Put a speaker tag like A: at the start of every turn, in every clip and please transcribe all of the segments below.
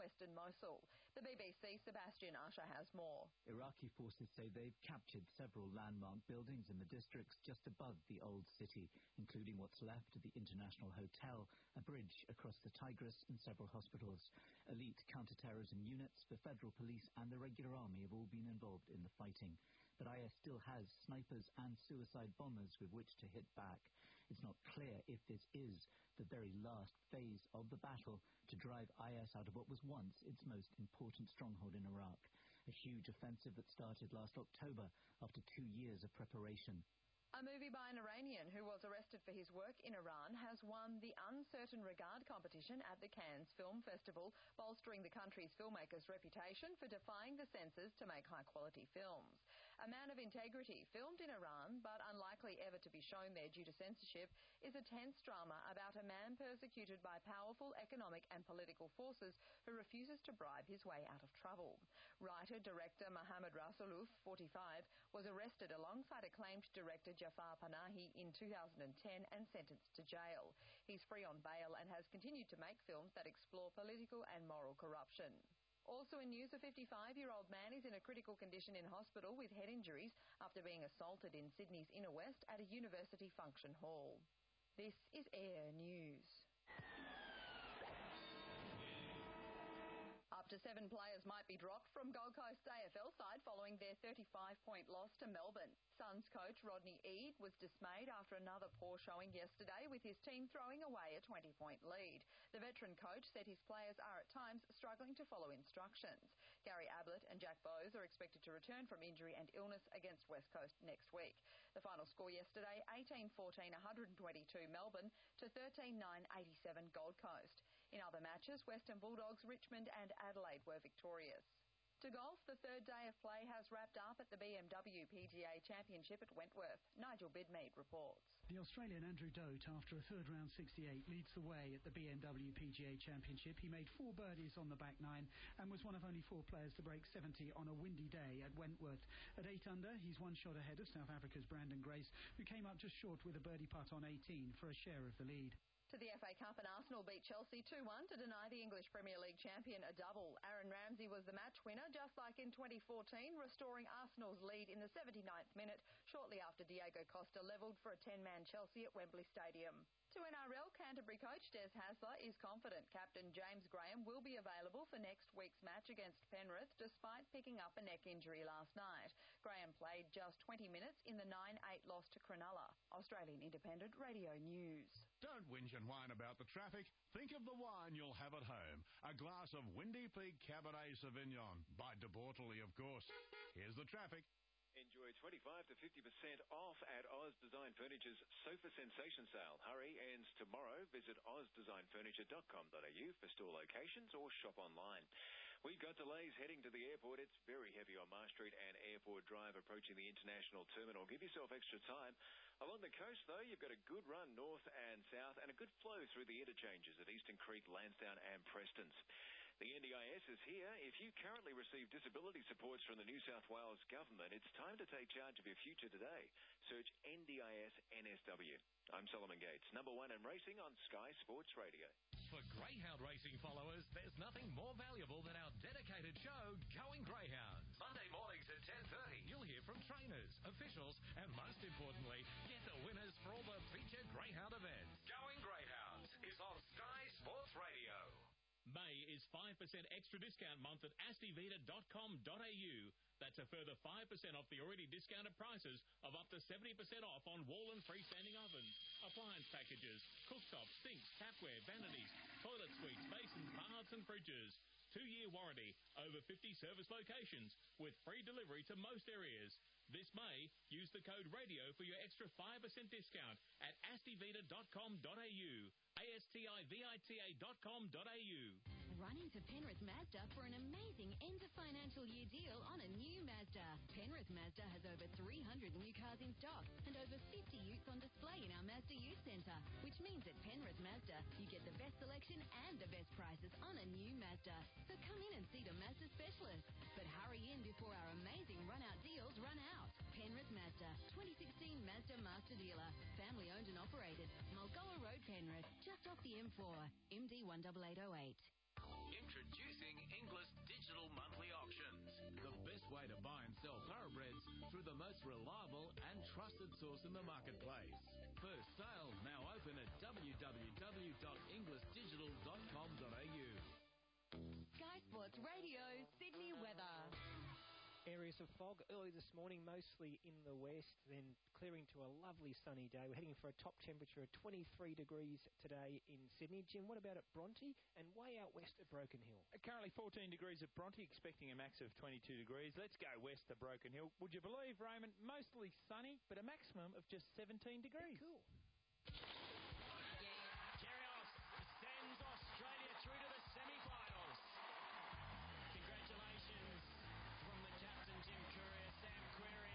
A: western Mosul. The BBC's Sebastian Usher has more.
B: Iraqi forces say they've captured several landmark buildings in the districts just above the old city, including what's left of the International Hotel, a bridge across the Tigris and several hospitals. Elite counter-terrorism units, the federal police and the regular army have all been involved in the fighting. But IS still has snipers and suicide bombers with which to hit back. It's not clear if this is the very last phase of the battle to drive IS out of what was once its most important stronghold in Iraq. A huge offensive that started last October after 2 years of preparation.
A: A movie by an Iranian who was arrested for his work in Iran has won the Uncertain Regard competition at the Cannes Film Festival, bolstering the country's filmmakers' reputation for defying the censors to make high-quality films. A Man of Integrity, filmed in Iran but unlikely ever to be shown there due to censorship, is a tense drama about a man persecuted by powerful economic and political forces who refuses to bribe his way out of trouble. Writer-director Mohammad Rasulov, 45, was arrested alongside acclaimed director Jafar Panahi in 2010 and sentenced to jail. He's free on bail and has continued to make films that explore political and moral corruption. Also in news, a 55-year-old man is in a critical condition in hospital with head injuries after being assaulted in Sydney's inner west at a university function hall. This is Air News. Up to 7 players might be dropped from Gold Coast's AFL side following their 35-point loss to Melbourne. Suns coach Rodney Eade was dismayed after another poor showing yesterday, with his team throwing away a 20-point lead. The veteran coach said his players are at times struggling to follow instructions. Gary Ablett and Jack Bowes are expected to return from injury and illness against West Coast next week. The final score yesterday, 18-14 122 Melbourne to 13-9 87 Gold Coast. In other matches, Western Bulldogs, Richmond and Adelaide were victorious. To golf, the third day of play has wrapped up at the BMW PGA Championship at Wentworth. Nigel Bidmead reports.
C: The Australian Andrew Dote, after a third round 68, leads the way at the BMW PGA Championship. He made 4 birdies on the back nine and was one of only 4 players to break 70 on a windy day at Wentworth. At 8 under, he's 1 shot ahead of South Africa's Brandon Grace, who came up just short with a birdie putt on 18 for a share of the lead.
A: To the FA Cup, and Arsenal beat Chelsea 2-1 to deny the English Premier League champion a double. Aaron Ramsey was the match winner, just like in 2014, restoring Arsenal's lead in the 79th minute, shortly after Diego Costa levelled for a 10-man Chelsea at Wembley Stadium. To NRL, Canterbury coach Des Hasler is confident captain James Graham will be available for next week's match against Penrith, despite picking up a neck injury last night. Graham played just 20 minutes in the 9-8 loss to Cronulla. Australian Independent Radio News.
D: Don't whinge and whine about the traffic. Think of the wine you'll have at home. A glass of Windy Peak Cabernet Sauvignon. By De Bortoli, of course. Here's the traffic.
E: Enjoy 25 to 50% off at Oz Design Furniture's Sofa Sensation Sale. Hurry, ends tomorrow. Visit ozdesignfurniture.com.au for store locations or shop online. We've got delays heading to the airport. It's very heavy on Marsh Street and Airport Drive approaching the International Terminal. Give yourself extra time. Along the coast, though, you've got a good run north and south and a good flow through the interchanges at Eastern Creek, Lansdowne and Prestons. The NDIS is here. If you currently receive disability supports from the New South Wales Government, it's time to take charge of your future today. Search NDIS NSW. I'm Solomon Gates, number 1 in racing on Sky Sports Radio.
F: For Greyhound racing followers, there's nothing more valuable than our dedicated show, Going Greyhounds. Monday mornings at 10:30, you'll hear from trainers, officials, and most importantly, get the winners for all the featured Greyhound events. Going Greyhounds is on Sky Sports Radio.
G: May is 5% extra discount month at astivita.com.au. That's a further 5% off the already discounted prices of up to 70% off on wall and freestanding ovens, appliance packages, cooktops, sinks, tapware, vanities, toilet suites, basins, baths and fridges. 2-year warranty, over 50 service locations, with free delivery to most areas. This May, use the code RADIO for your extra 5% discount at astivita.com.au. astivita.com.au.
H: Running to Penrith Mazda for an amazing end of financial year deal on a new Mazda. Penrith Mazda has over 300 new cars in stock and over 50 utes on display in our Mazda Youth Centre, which means at Penrith Mazda you get the best selection and the best prices on a new Mazda. So come in and see the Mazda specialist. But hurry in before our amazing run-out deals run out. Penrith Mazda, 2016 Mazda Master Dealer. Family owned and operated. Mulgoa Road, Penrith, just off the M4. MD 18808.
F: Introducing way to buy and sell thoroughbreds through the most reliable and trusted source in the marketplace. First sale now open at www.englishdigital.com.au.
H: Sky Sports Radio, Sydney weather.
I: Areas of fog early this morning, mostly in the west, then clearing to a lovely sunny day. We're heading for a top temperature of 23 degrees today in Sydney. Jim, what about at Bronte and way out west at Broken Hill?
J: Currently 14 degrees at Bronte, expecting a max of 22 degrees. Let's go west to Broken Hill. Would you believe, Raymond, mostly sunny, but a maximum of just 17 degrees.
I: Cool.
G: Kyrgios sends Australia through to the semi-finals. Congratulations from the captain, Jim Courier, Sam Querrey.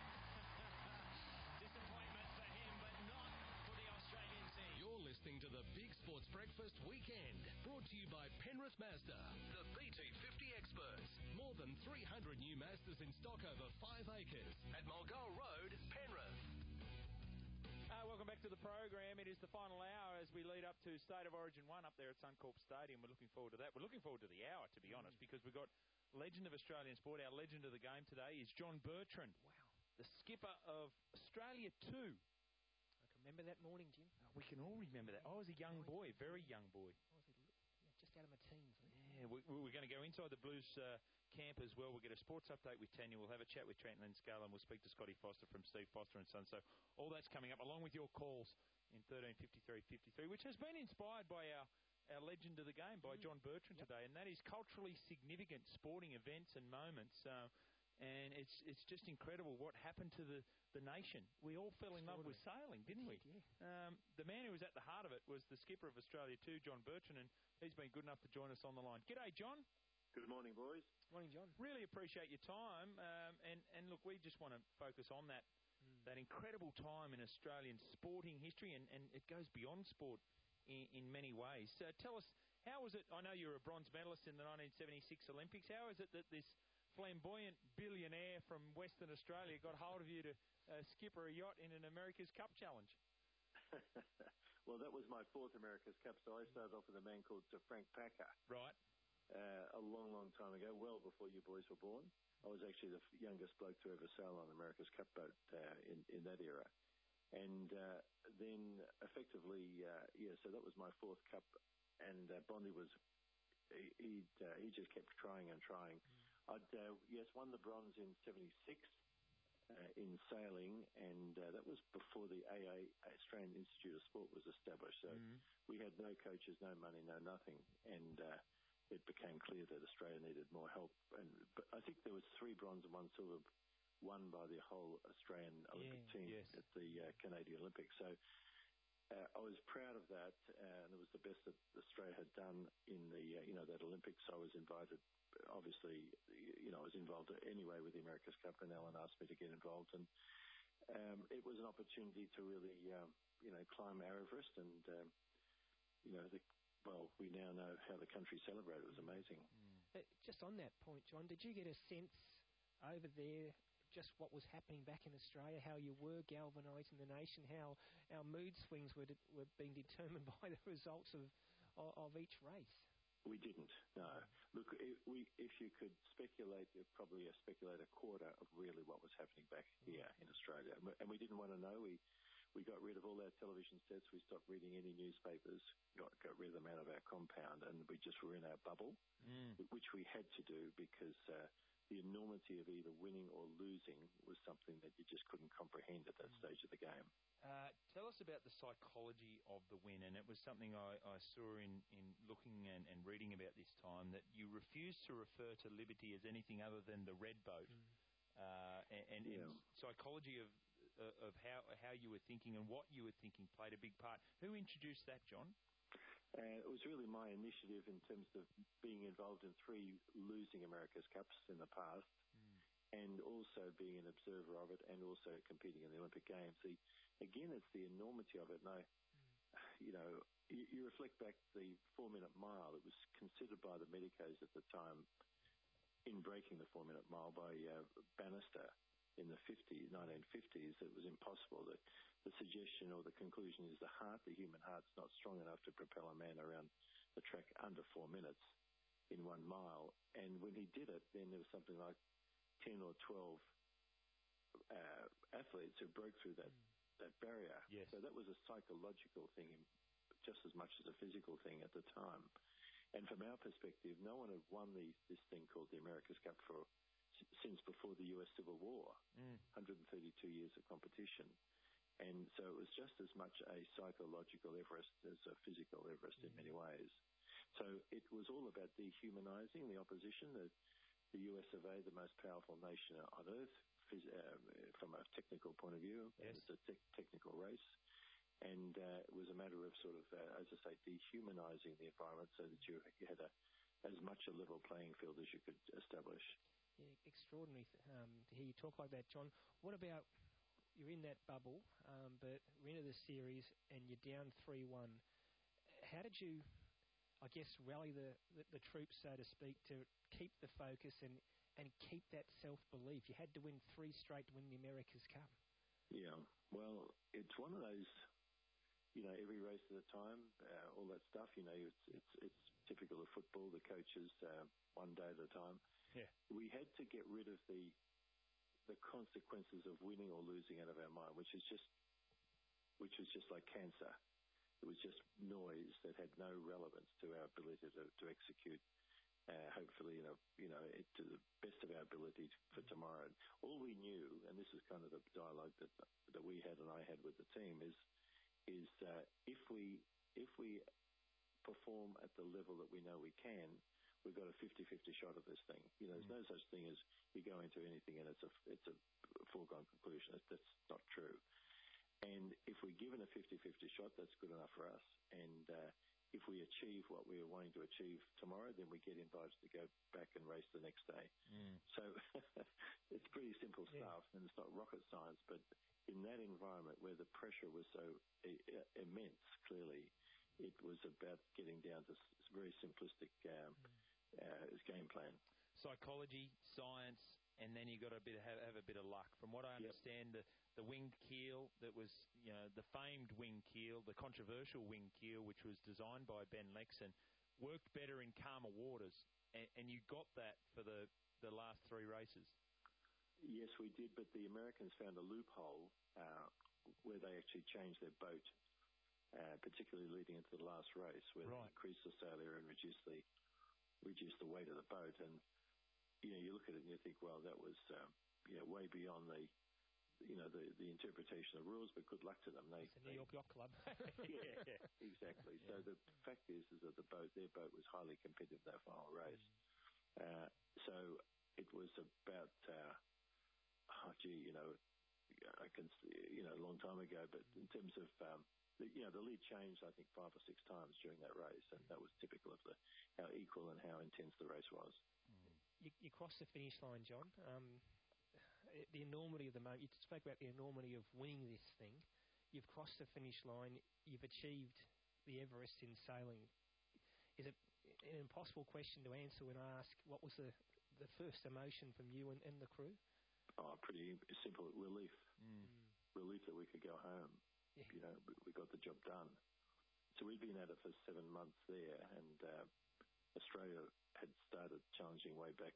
G: Disappointment for him, but not for the Australian team.
F: You're listening to the Big Sports Breakfast Weekend, brought to you by Penrith Mazda, the BT50 experts. More than 300 new Mazdas in stock over 5 acres at Mulgoa Road, Penrith.
J: Welcome back to the program. It is the final hour as we lead up to State of Origin 1 up there at Suncorp Stadium. We're looking forward to that. We're looking forward to the hour, to be honest, because we've got legend of Australian sport. Our legend of the game today is John Bertrand.
I: Wow.
J: The skipper of Australia 2.
I: I can remember that morning, Jim.
J: We can all remember that. I was a young boy, very young boy.
I: Just out of my teens.
J: Yeah, we're going to go inside the Blues camp as well. We'll get a sports update with Tanya. We'll have a chat with Trent Linscale, and we'll speak to Scotty Foster from Steve Foster and Son. So all that's coming up, along with your calls in 1353, which has been inspired by our legend of the game, by John Bertrand today, and that is culturally significant sporting events and moments. And it's just incredible what happened to the nation. We all fell in love with sailing, didn't we?
I: Yeah.
J: The man who was at the heart of it was the skipper of Australia 2, John Bertrand, and he's been good enough to join us on the line. G'day, John.
K: Good morning, boys.
I: Morning, John.
J: Really appreciate your time. And look, we just want to focus on that incredible time in Australian sporting history, and it goes beyond sport in many ways. Tell us, how was it? I know you were a bronze medalist in the 1976 Olympics. How is it that this flamboyant billionaire from Western Australia got hold of you to skipper a yacht in an America's Cup challenge?
K: Well, that was my fourth America's Cup, so I started off with a man called Sir Frank Packer.
J: Right.
K: A long, long time ago, well before you boys were born. I was actually the youngest bloke to ever sail on America's Cup boat in that era. And then effectively, so that was my fourth Cup, and Bondi was, he just kept trying and trying. I'd, won the bronze in 76 in sailing, and that was before the AA, Australian Institute of Sport, was established. So we had no coaches, no money, no nothing, and it became clear that Australia needed more help. But I think there was 3 bronze and 1 silver won by the whole Australian Olympic team at the Canadian Olympics. So I was proud of that, and it was the best that Australia had done in the that Olympics. I was invited. Obviously, I was involved anyway with the America's Cup, and Alan asked me to get involved, and it was an opportunity to really, climb our Everest, and we now know how the country celebrated. It was amazing.
I: Just on that point, John, did you get a sense over there just what was happening back in Australia, how you were galvanising the nation, how our mood swings were being determined by the results of each race?
K: We didn't, no. Look, if you could speculate, you'd probably speculate a quarter of really what was happening back here in Australia. And we didn't want to know. We got rid of all our television sets. We stopped reading any newspapers, got rid of them out of our compound, and we just were in our bubble, which we had to do because the enormity of either winning or losing was something that you just couldn't comprehend at that stage of the game.
J: Tell us about the psychology of the win, and it was something I saw in looking and reading about this time, that you refused to refer to Liberty as anything other than the Red Boat, and psychology of how you were thinking and what you were thinking played a big part. Who introduced that, John?
K: It was really my initiative in terms of being involved in 3 losing America's Cups in the past, and also being an observer of it, and also competing in the Olympic Games. Again, it's the enormity of it. And you reflect back the 4-minute mile. It was considered by the medicos at the time, in breaking the 4-minute mile by Bannister in the 1950s, it was impossible. The suggestion or the conclusion is the human heart's not strong enough to propel a man around the track under 4 minutes in 1 mile. And when he did it, then there was something like 10 or 12 athletes who broke through that barrier.
J: Yes.
K: So that was a psychological thing just as much as a physical thing at the time. And from our perspective, no one had won this thing called the America's Cup since before the US Civil War, 132 years of competition. And so it was just as much a psychological Everest as a physical Everest in many ways. So it was all about dehumanizing the opposition. The US of A, the most powerful nation on earth, from a technical point of view.
J: Yes.
K: It's a technical race. And it was a matter of sort of, as I say, dehumanizing the environment so that you had as much a level playing field as you could establish.
I: Yeah, extraordinary to hear you talk like that, John. What about, you're in that bubble, but we're into the series and you're down 3-1. How did you, I guess, rally the troops, so to speak, to keep the focus and keep that self-belief? You had to win 3 straight to win the America's Cup.
K: Yeah, well, it's one of those, every race at a time, all that stuff, it's typical of football, the coaches, one day at a time.
J: Yeah.
K: We had to get rid of the consequences of winning or losing out of our mind, which was just like cancer. It was just noise that had no relevance to our ability to execute. Hopefully, to the best of our ability for tomorrow. All we knew, and this is kind of the dialogue that we had and I had with the team, is if we perform at the level that we know we can, we've got a 50-50 shot of this thing. There's no such thing as you go into anything and it's a foregone conclusion. That's not true. And if we're given a 50-50 shot, that's good enough for us. And if we achieve what we are wanting to achieve tomorrow, then we get invited to go back and race the next day. So it's pretty simple stuff, and it's not rocket science. But in that environment where the pressure was so immense, clearly, it was about getting down to very simplistic game plan.
J: Psychology, science, and then you got to have a bit of luck. From what I understand, the winged keel that was, the famed winged keel, the controversial winged keel, which was designed by Ben Lexon, worked better in calmer waters, and you got that for the last 3 races.
K: Yes, we did, but the Americans found a loophole where they actually changed their boat, particularly leading into the last race, where they increased the sail area and reduced the weight of the boat. And you look at it and you think, well, that was way beyond the interpretation of rules, but good luck to them.
I: It's the New York Yacht Club.
K: Yeah, exactly. Yeah. So the fact is that their boat was highly competitive that final race. So it was about, I can, a long time ago, but in terms of, the lead changed, I think, 5 or 6 times during that race, and that was typical of how equal and how intense the race was.
I: You crossed the finish line, John. The enormity of the moment. You spoke about the enormity of winning this thing. You've crossed the finish line. You've achieved the Everest in sailing. Is it an impossible question to answer when I ask what was the first emotion from you and the crew?
K: Oh, pretty simple. Relief. Relief that we could go home. Yeah. We got the job done. So we'd been at it for 7 months there, and Australia had started challenging way back,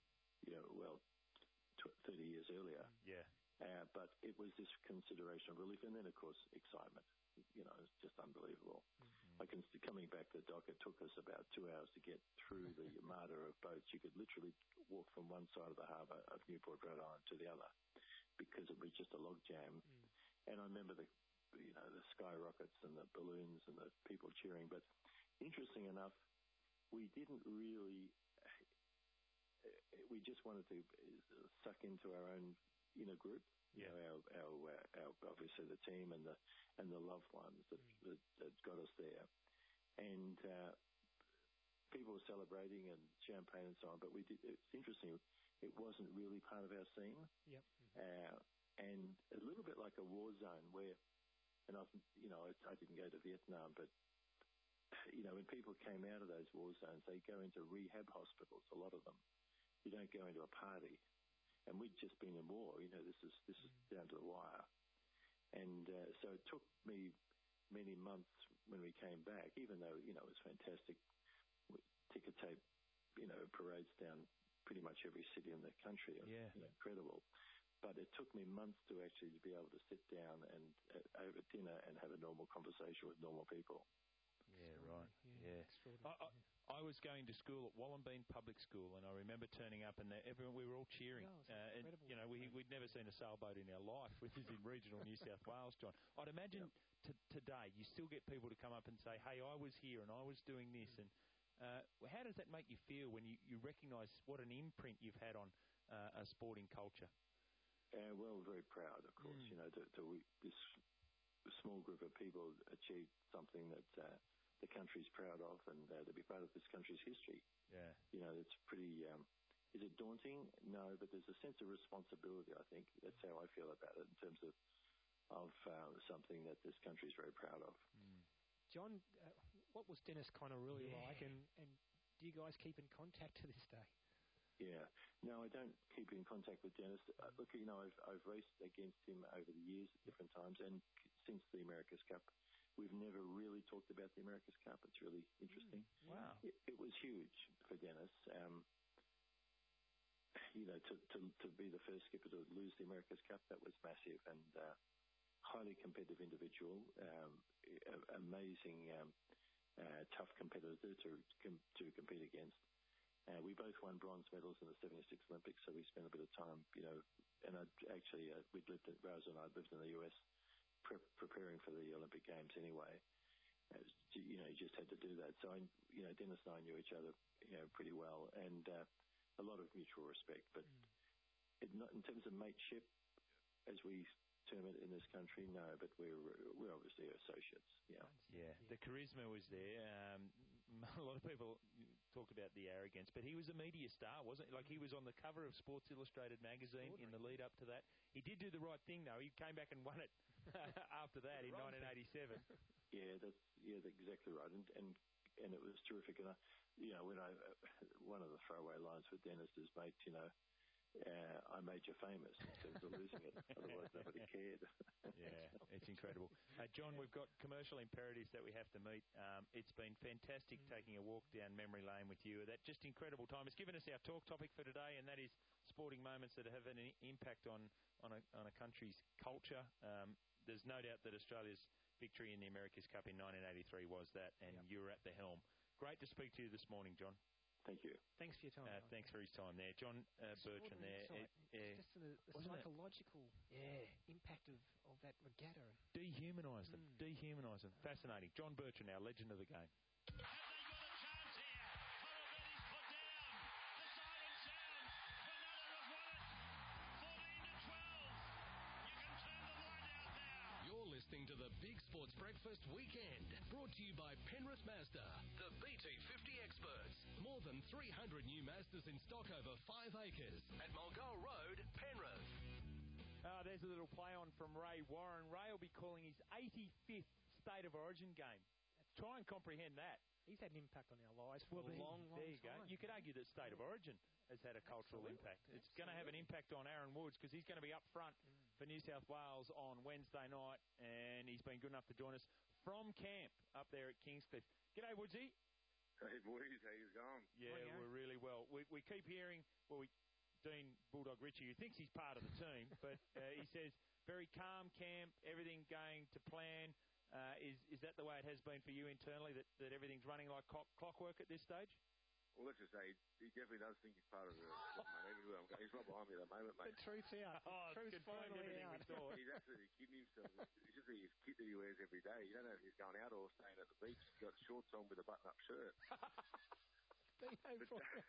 K: 30 years earlier.
J: Yeah.
K: But it was this consideration of relief, and then, of course, excitement. It's just unbelievable. Coming back to the dock, it took us about 2 hours to get through the armada of boats. You could literally walk from one side of the harbour of Newport, Rhode Island, to the other, because it was just a log jam. And I remember the skyrockets and the balloons and the people cheering. But interesting enough, we didn't really. We just wanted to suck into our own inner group. Our obviously the team and the loved ones that got us there, and people were celebrating and champagne and so on. But it's interesting. It wasn't really part of our scene.
I: Yep.
K: And a little bit like a war zone where, and I didn't go to Vietnam, but when people came out of those war zones, they go into rehab hospitals. A lot of them. You don't go into a party. And we'd just been in war. This is down to the wire. And so it took me many months when we came back, even though, it was fantastic. Ticker tape, parades down pretty much every city in the country.
J: Yeah.
K: Incredible. But it took me months to actually be able to sit down and over dinner and have a normal conversation with normal people.
J: Yeah, right. Yeah. I was going to school at Wallumbeen Public School, and I remember turning up, and we were all cheering. And, we'd never seen a sailboat in our life, which is in regional New South Wales, John. I'd imagine today you still get people to come up and say, hey, I was here and I was doing this. And how does that make you feel when you recognise what an imprint you've had on a sporting culture?
K: Well, very proud, of course. This small group of people achieved something that the country's proud of, and to be part of this country's history.
J: Yeah.
K: It's pretty... is it daunting? No, but there's a sense of responsibility, I think. That's how I feel about it in terms of something that this country's very proud of.
I: John, what was Dennis Conner really like, and do you guys keep in contact to this day?
K: Yeah. No, I don't keep in contact with Dennis. Look, I've raced against him over the years at different times, and since the America's Cup, we've never really talked about the America's Cup. It's really interesting.
J: Wow.
K: It was huge for Dennis. To be the first skipper to lose the America's Cup, that was massive, and highly competitive individual, amazing, tough competitor to compete against. We both won bronze medals in the 76 Olympics, so we spent a bit of time, and we'd lived in, Rosa and I lived in the US preparing for the Olympic Games anyway. You just had to do that. So, Dennis and I knew each other, pretty well, and a lot of mutual respect. But in terms of mateship, as we term it in this country, no, but we're obviously associates. Yeah.
J: Yeah. The charisma was there. A lot of people talk about the arrogance, but he was a media star, wasn't he? Like, he was on the cover of Sports Illustrated magazine in the lead up to that. He did do the right thing, though. He came back and won it after that in 1987.
K: Yeah, that's exactly right, and it was terrific. And one of the throwaway lines with Dennis is, mate, I made you famous in terms of losing it. Otherwise, nobody cared.
J: Yeah, it's incredible. John, we've got commercial imperatives that we have to meet. It's been fantastic taking a walk down memory lane with you. That just incredible time. It's given us our talk topic for today, and that is sporting moments that have an impact on a country's culture. There's no doubt that Australia's victory in the America's Cup in 1983 was that, and you were at the helm. Great to speak to you this morning, John.
K: Thank you.
I: Thanks for your time.
J: Thanks for his time there. John Bertrand there.
I: It's just the psychological impact of that regatta.
J: Dehumanise them. Dehumanise them. Fascinating. John Bertrand, our legend of the game.
F: Listening to the Big Sports Breakfast Weekend, brought to you by Penrith Mazda, the BT50 experts. More than 300 new Mazdas in stock over 5 acres at Mulgoa Road, Penrith.
J: There's a little play on from Ray Warren. Ray will be calling his 85th State of Origin game. Try and comprehend that.
I: He's had an impact on our lives for a long time.
J: There you go. You could argue that State of Origin has had a cultural impact. It's going to have an impact on Aaron Woods because he's going to be up front for New South Wales on Wednesday night, and he's been good enough to join us from camp up there at Kingscliff. G'day, Woodsy.
L: Hey, boys. How you going?
J: Yeah, we're really well. We keep hearing, Dean Bulldog Ritchie, who thinks he's part of the team, but he says very calm camp, everything going to plan. Is that the way it has been for you internally, that everything's running like clockwork at this stage?
L: Well, let's just say he definitely does think he's part of the mate. Everywhere I'm going, he's not behind me at the moment, mate.
I: The truth's out.
J: Truth's finally out.
L: He's absolutely kidding himself. It's just his kit that he wears every day. You don't know if he's going out or staying at the beach. He's got shorts on with a button-up shirt. But look,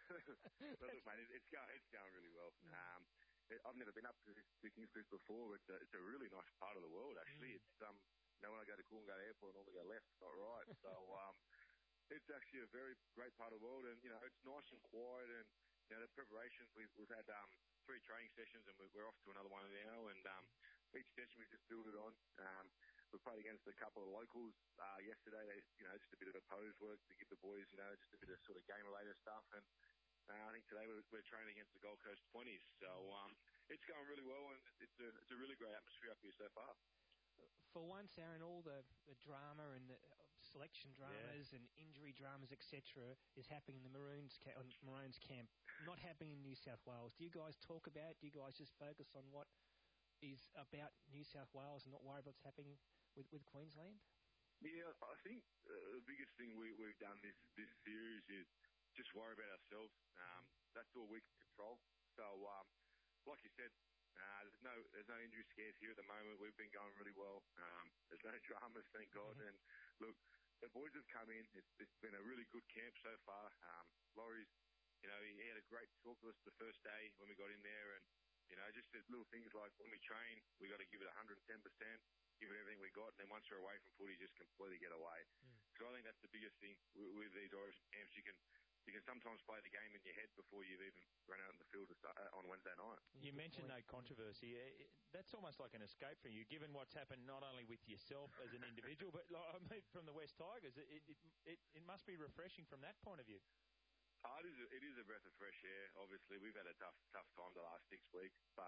L: mate, it's going really well. I've never been up to Kingscliff before. It's a really nice part of the world, actually. It's when I go to Coolgate Airport, I normally go left, not right. So it's actually a very great part of the world, and it's nice and quiet. And the preparations, we've had 3 training sessions, and we're off to another one now. And each session we just build it on. We played against a couple of locals yesterday. They, just a bit of a pose work to give the boys, just a bit of sort of game-related stuff. And I think today we're training against the Gold Coast 20s. So it's going really well, and it's a really great atmosphere up here so far.
I: For once, Aaron, all the drama and the selection dramas and injury dramas, etc., is happening in the Maroons camp. not happening in New South Wales. Do you guys talk about it? Do you guys just focus on what is about New South Wales and not worry about what's happening with Queensland?
L: Yeah, I think the biggest thing we've done this series is just worry about ourselves. That's all we can control. So, like you said, there's no injury scares here at the moment. We've been going really well. There's no dramas, thank God. And look, the boys have come in. It's been a really good camp so far. Laurie's, he had a great talk to us the first day when we got in there, and just the little things like when we train, we got to give it 110%, give it everything we got, and then once you're away from footy, just completely get away. So I think that's the biggest thing with these Origin camps. You can sometimes play the game in your head before you've even run out in the field on Wednesday night.
J: You mentioned no controversy. That's almost like an escape from you, given what's happened not only with yourself as an individual, but from the West Tigers. It must be refreshing from that point of view.
L: It is a breath of fresh air. Obviously, we've had a tough time the last 6 weeks, but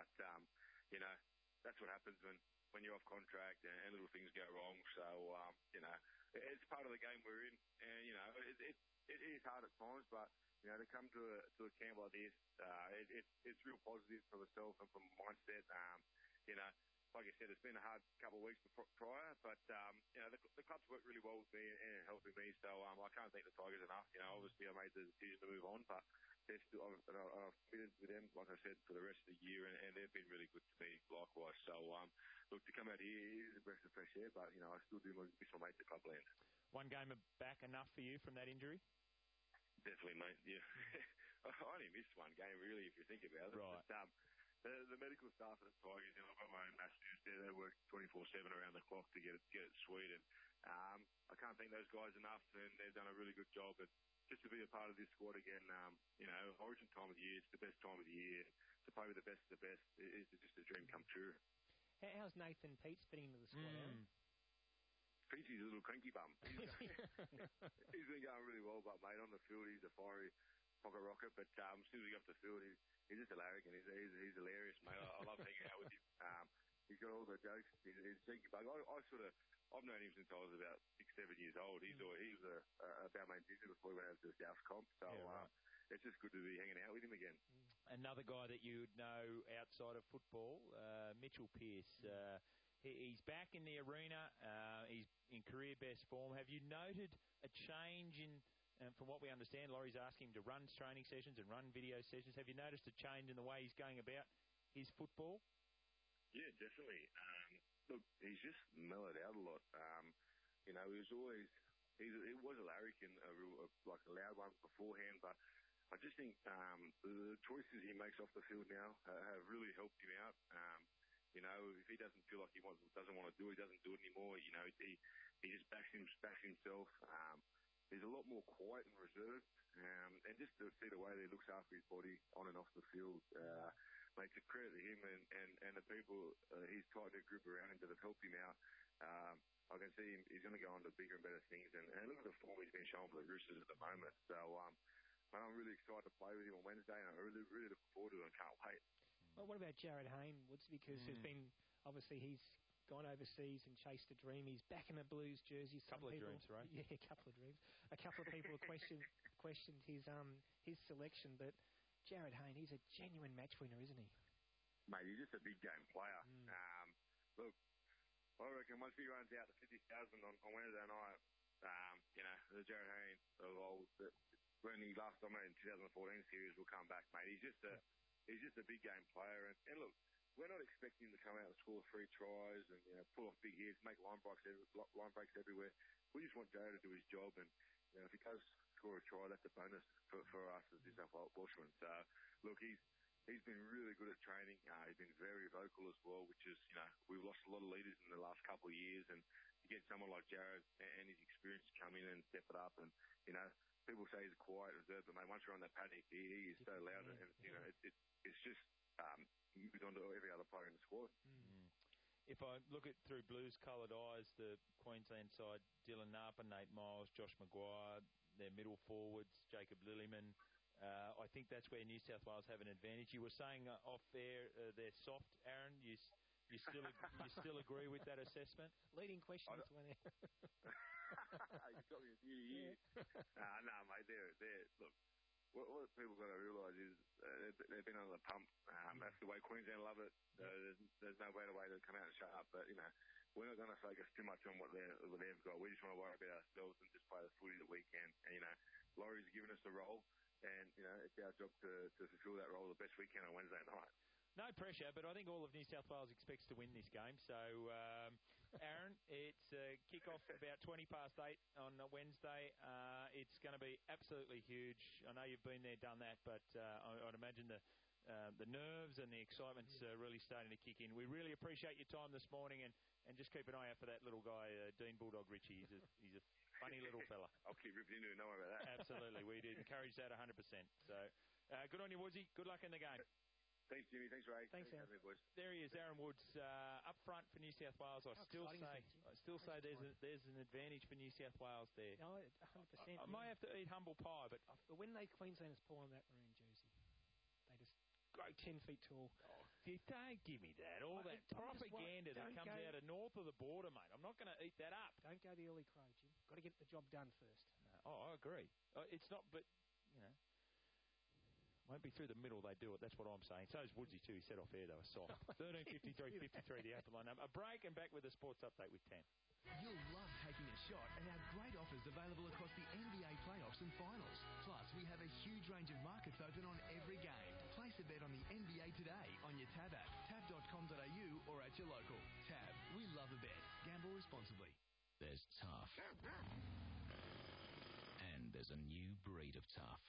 L: that's what happens when you're off contract and little things go wrong. So it's part of the game we're in, and it is hard at times, but to come to a camp like this, it's real positive for myself and from mindset. Like I said, it's been a hard couple of weeks prior, but the club's worked really well with me and helping me, so I can't thank the Tigers enough. Obviously I made the decision to move on, but they're still, I've committed with them, like I said, for the rest of the year, and they've been really good to me likewise. So look, to come out here is a breath of fresh air, but I still do miss my mates at Clubland.
J: One game back enough for you from that injury?
L: Definitely, mate. Yeah, I only missed one game really, if you think about it.
J: Right.
L: But, the medical staff at the Tigers, I've got my own masters there. They work 24/7 around the clock to get it sweet, and I can't thank those guys enough, and they've done a really good job. And just to be a part of this squad again, Origin time of the year, it's the best time of the year. To play with the best of the best is just a dream come true.
I: How's Nathan Peats fitting into the squad, Aaron?
L: Peats is a little cranky bum. He's been going really well, but mate, on the field he's a fiery pocket rocket. But as soon as we get off the field, he's just hilarious, and he's hilarious, mate. I love hanging out with him. He's got all the jokes. He's a cheeky bug. I've known him since I was about 6-7 years old. He was a Balmain junior before he went over to the South Comp. So it's just good to be hanging out with him again.
J: Another guy that you would know outside of football, Mitchell Pearce. He's back in the arena. He's in career best form. Have you noted a change in, from what we understand, Laurie's asking him to run training sessions and run video sessions. Have you noticed a change in the way he's going about his football?
L: Yeah, definitely. Look, he's just mellowed out a lot. He was always, he was a larrikin, like a loud one beforehand, but I just think the choices he makes off the field now have really helped him out. If he doesn't feel like doesn't want to do it, he doesn't do it anymore. He just backs himself. He's a lot more quiet and reserved, and just to see the way that he looks after his body on and off the field, makes a credit to him and the people, his tight-knit group around him that have helped him out. I can see he's going to go on to bigger and better things, and look at the form he's been showing for the Roosters at the moment. So I'm really excited to play with him on Wednesday, and I really look forward to it and can't wait.
I: Well, what about Jared Hayne, Woods? Because there's been, obviously he's gone overseas and chased a dream. He's back in a Blues jersey.
J: A couple of dreams, right?
I: Yeah, a couple of dreams. A couple of people have questioned his selection, but Jared Hayne, he's a genuine match winner, isn't he?
L: Mate, he's just a big game player. Look, I reckon once he runs out to 50,000 on Wednesday night, the Jared Hayne of old, when he last dominated in 2014 series, will come back, mate. He's just a big game player, and look, we're not expecting him to come out and score 3 tries and pull off big hits, make line breaks everywhere. We just want Jared to do his job, and if he does score a try, that's a bonus for us as New South Wales Bushmen. So look, he's been really good at training. He's been very vocal as well, which is we've lost a lot of leaders in the last couple of years, and to get someone like Jared and his experience to come in and step it up, and people say he's quiet, reserved, but mate, once you're on that paddock, he is so loud, and it's just moved on to every other player in the squad.
J: If I look at through Blues-coloured eyes, the Queensland side, Dylan Napa, Nate Miles, Josh Maguire, their middle forwards, Jacob Lilliman, I think that's where New South Wales have an advantage. You were saying off there they're soft, Aaron. You still agree with that assessment?
I: Leading question.
L: You got me a few years. No, mate. They're look. What people got to realise is they've been on the pump. That's the way Queensland love it. There's no better way to come out and shut up. But, we're not going to focus too much on what they've got. We just want to worry about ourselves and just play the footy that we can. And, Laurie's given us the role, and, it's our job to fulfil that role the best we can on Wednesday night.
J: No pressure, but I think all of New South Wales expects to win this game. So, Aaron, it's kick-off about 20 past 8 on Wednesday. It's going to be absolutely huge. I know you've been there, done that, but I'd imagine the nerves and the excitement's really starting to kick in. We really appreciate your time this morning, and just keep an eye out for that little guy, Dean Bulldog Ritchie. He's a funny little fella.
L: I'll keep ripping into it, don't worry about that.
J: Absolutely, we'd encourage that 100%. So, good on you, Woodsy. Good luck in the game.
L: Thanks, Jimmy. Thanks, Ray.
I: Thanks, Aaron.
J: There he is, Aaron Woods, up front for New South Wales. I still say there's an advantage for New South Wales there.
I: No, 100%.
J: I might have to eat humble pie, but
I: when they Queenslanders pull on that maroon jersey, they just go 10 feet tall.
J: Oh, don't give me that. All that propaganda that comes out of north of the border, mate. I'm not going to eat that up.
I: Don't go the early crow, Jim. Got to get the job done first.
J: I agree. It's not, but won't be through the middle they do it. That's what I'm saying. So is Woodsy too. He said off air they were soft. 13:53:53 the open line. A break and back with the sports update with 10.
M: You'll love taking a shot at our great offers available across the NBA playoffs and finals. Plus, we have a huge range of markets open on every game. Place a bet on the NBA today on your Tab app, tab.com.au or at your local. Tab, we love a bet. Gamble responsibly.
N: There's tough. And there's a new breed of tough.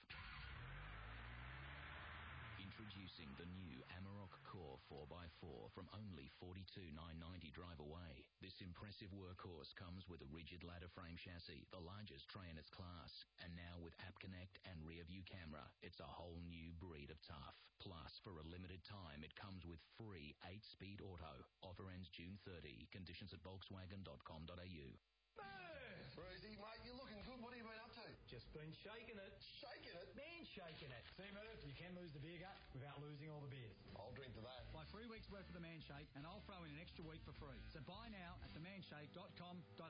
N: Introducing the new Amarok Core 4x4 from only $42,990 drive away. This impressive workhorse comes with a rigid ladder frame chassis, the largest tray in its class. And now with App Connect and rear view camera, it's a whole new breed of tough. Plus, for a limited time, it comes with free 8-speed auto. Offer ends June 30. Conditions at Volkswagen.com.au.
O: Rosie, mate, you're looking good. What have you been up to?
P: Just been shaking it.
O: Shaking it?
P: Man shaking it. See, Murph, you can lose the beer gut without losing all the beers.
O: I'll drink to that.
P: Buy 3 weeks' worth of the Man Shake, and I'll throw in an extra week for free. So buy now at themanshake.com.au.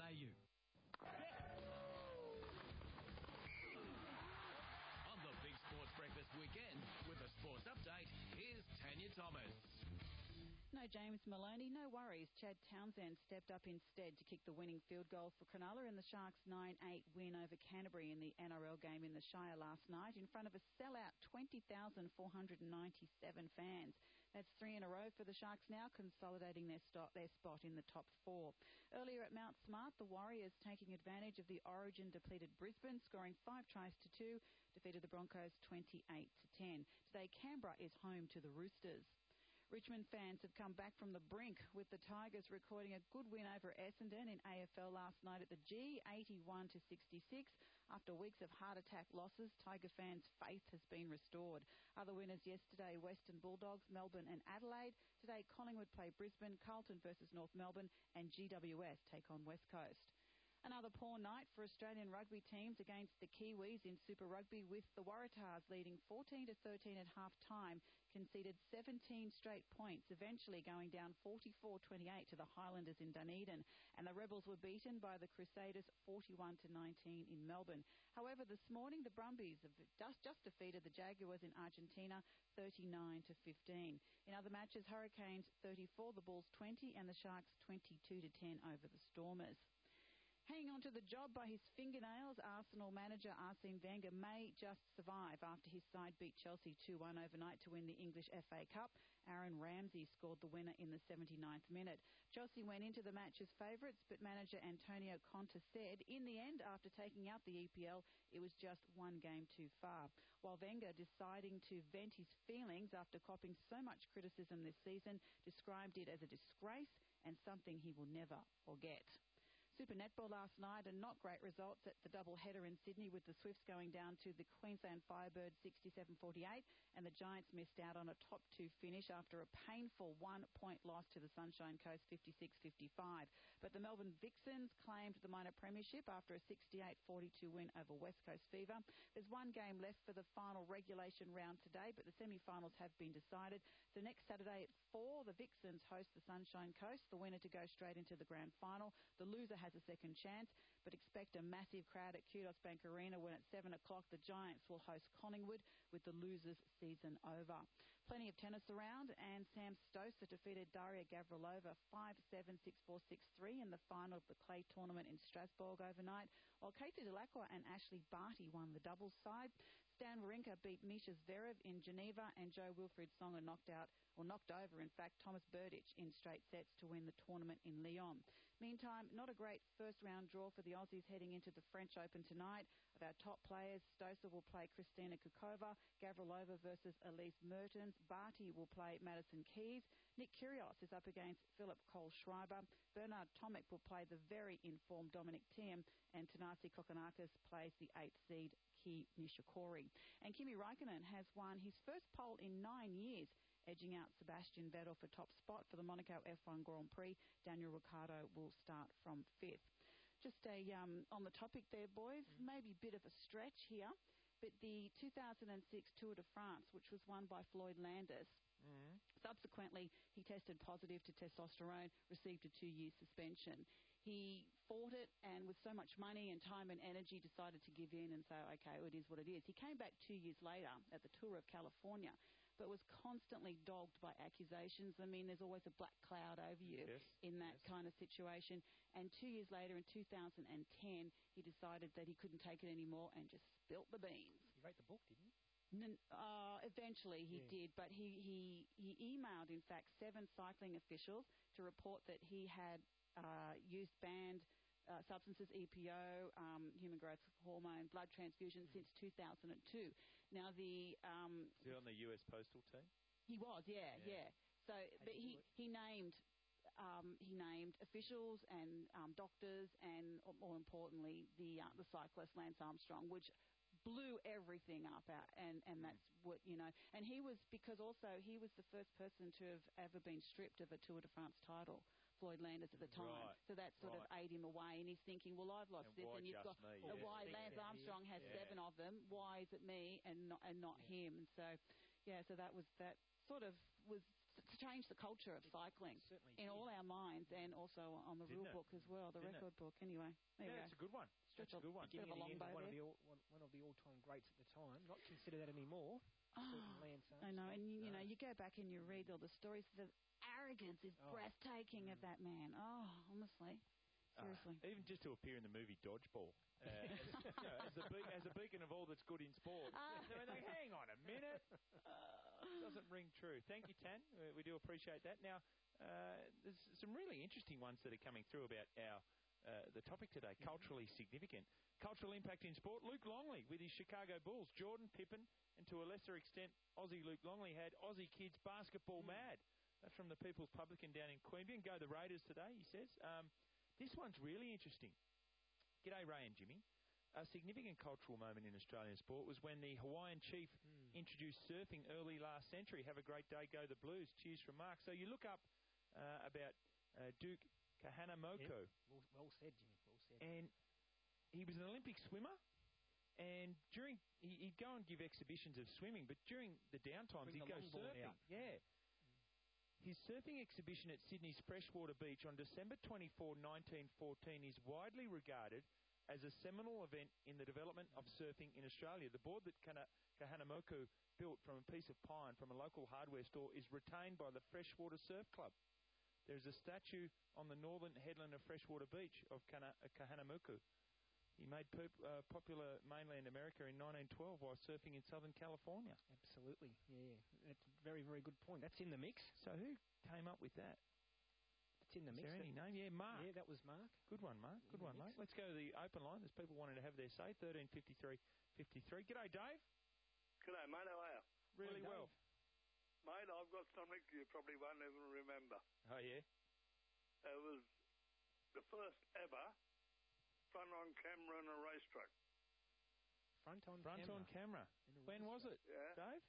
F: On the Big Sports Breakfast weekend with a sports update, here's Tanya Thomas.
Q: No James Maloney, no worries. Chad Townsend stepped up instead to kick the winning field goal for Cronulla in the Sharks' 9-8 win over Canterbury in the NRL game in the Shire last night in front of a sellout 20,497 fans. That's 3 in a row for the Sharks now, consolidating their spot in the top 4. Earlier at Mount Smart, the Warriors, taking advantage of the origin-depleted Brisbane, scoring 5 tries to 2, defeated the Broncos 28-10. Today, Canberra is home to the Roosters. Richmond fans have come back from the brink, with the Tigers recording a good win over Essendon in AFL last night at the G, 81-66. After weeks of heart attack losses, Tiger fans' faith has been restored. Other winners yesterday, Western Bulldogs, Melbourne and Adelaide. Today, Collingwood play Brisbane, Carlton versus North Melbourne, and GWS take on West Coast. Another poor night for Australian rugby teams against the Kiwis in Super Rugby, with the Waratahs leading 14-13 at half-time, conceded 17 straight points, eventually going down 44-28 to the Highlanders in Dunedin, and the Rebels were beaten by the Crusaders 41-19 in Melbourne. However, this morning the Brumbies have just defeated the Jaguars in Argentina 39-15. In other matches, Hurricanes 34, the Bulls 20, and the Sharks 22-10 over the Stormers. Hanging on to the job by his fingernails, Arsenal manager Arsene Wenger may just survive after his side beat Chelsea 2-1 overnight to win the English FA Cup. Aaron Ramsey scored the winner in the 79th minute. Chelsea went into the match as favourites, but manager Antonio Conte said, in the end, after taking out the EPL, it was just one game too far. While Wenger, deciding to vent his feelings after copping so much criticism this season, described it as a disgrace and something he will never forget. Super Netball last night, and not great results at the double-header in Sydney, with the Swifts going down to the Queensland Firebirds 67-48, and the Giants missed out on a top 2 finish after a painful 1-point loss to the Sunshine Coast 56-55. But the Melbourne Vixens claimed the minor premiership after a 68-42 win over West Coast Fever. There's one game left for the final regulation round today, but the semi-finals have been decided. So next Saturday at 4, the Vixens host the Sunshine Coast, the winner to go straight into the grand final. The loser has has a second chance, but expect a massive crowd at Kudos Bank Arena when at 7 o'clock the Giants will host Collingwood with the losers' season over. Plenty of tennis around, and Sam Stosur defeated Daria Gavrilova 5-7, 6-4, 6-3 in the final of the clay tournament in Strasbourg overnight, while Katie Delacroix and Ashley Barty won the doubles side. Stan Wawrinka beat Misha Zverev in Geneva, and Jo-Wilfried Tsonga knocked over, in fact, Thomas Berdych in straight sets to win the tournament in Lyon. Meantime, not a great first-round draw for the Aussies heading into the French Open tonight. Of our top players, Stosur will play Kristina Kukova, Gavrilova versus Elise Mertens, Barty will play Madison Keys, Nick Kyrgios is up against Philip Kohlschreiber, Bernard Tomic will play the very informed Dominic Thiem, and Thanasi Kokkinakis plays the 8th seed Kei Nishikori. And Kimi Räikkönen has won his first pole in 9 years, edging out Sebastian Vettel for top spot for the Monaco F1 Grand Prix. Daniel Ricciardo will start from 5th. Just on the topic there, boys, maybe a bit of a stretch here, but the 2006 Tour de France, which was won by Floyd Landis, subsequently he tested positive to testosterone, received a 2-year suspension. He fought it, and with so much money and time and energy, decided to give in and say, okay, it is what it is. He came back 2 years later at the Tour of California, but was constantly dogged by accusations. I mean, there's always a black cloud over you in that kind of situation. And 2 years later, in 2010, he decided that he couldn't take it anymore and just spilt the beans.
I: He wrote the book, didn't he?
Q: Eventually he did, but he emailed, in fact, 7 cycling officials to report that he had used banned substances, EPO, human growth hormone, blood transfusion since 2002. Now
J: is he on the US Postal team?
Q: He was, yeah. So, but he named officials and doctors, and more importantly, the cyclist Lance Armstrong, which blew everything up out, and that's what, and he was, because also he was the first person to have ever been stripped of a Tour de France title, Floyd Landis at the time. Right. So that sort of ate him away, and he's thinking, well, I've lost this, and you've got, why Lance Armstrong has 7 of them, why is it me and not him? And so, so that sort of was to change the culture of cycling in all our minds, and also on the rule book as well, the record book. Anyway, there you go.
J: It's a good one. That's a good one.
I: Bit of a long bow one of the all-time greats at the time. Not considered that anymore. Lance Armstrong.
Q: I know, and you go back and you read all the stories. The arrogance is breathtaking of that man. Oh, honestly. Seriously.
J: Even just to appear in the movie Dodgeball. As a beacon of all that's good in sport. Hang on a minute. Doesn't ring true. Thank you, Tan. We do appreciate that. Now, there's some really interesting ones that are coming through about the topic today, culturally significant. Cultural impact in sport. Luke Longley with his Chicago Bulls. Jordan Pippen, and to a lesser extent, Aussie Luke Longley had Aussie kids basketball mad. That's from the People's Publican down in Queanbeyan. Go the Raiders today, he says. This one's really interesting. G'day, Ray and Jimmy. A significant cultural moment in Australian sport was when the Hawaiian chief introduced surfing early last century. Have a great day, go the Blues. Cheers from Mark. So you look up about Duke Kahanamoku.
I: Yep. Well said, Jimmy. Well said.
J: And he was an Olympic swimmer. And he'd go and give exhibitions of swimming, but during the downtimes he'd go surfing. Out. Yeah. His surfing exhibition at Sydney's Freshwater Beach on December 24, 1914 is widely regarded as a seminal event in the development of surfing in Australia. The board that Kahanamoku built from a piece of pine from a local hardware store is retained by the Freshwater Surf Club. There's a statue on the northern headland of Freshwater Beach of Kahanamoku. He made popular mainland America in 1912 while surfing in Southern California.
I: Absolutely, yeah. That's a very, very good point. That's in the mix.
J: So who came up with that?
I: It's in the mix.
J: Is there any name? Yeah, Mark.
I: Yeah, that was Mark.
J: Good one, Mark. Good one, mate. Let's go to the open line. There's people wanting to have their say. 1353. G'day, Dave.
R: G'day, mate. How are you?
J: Really well.
R: Mate, I've got something you probably won't even remember.
J: Oh, yeah?
R: It was the first ever front-on camera in a racetrack.
I: Front-on
J: camera. When was it, Dave?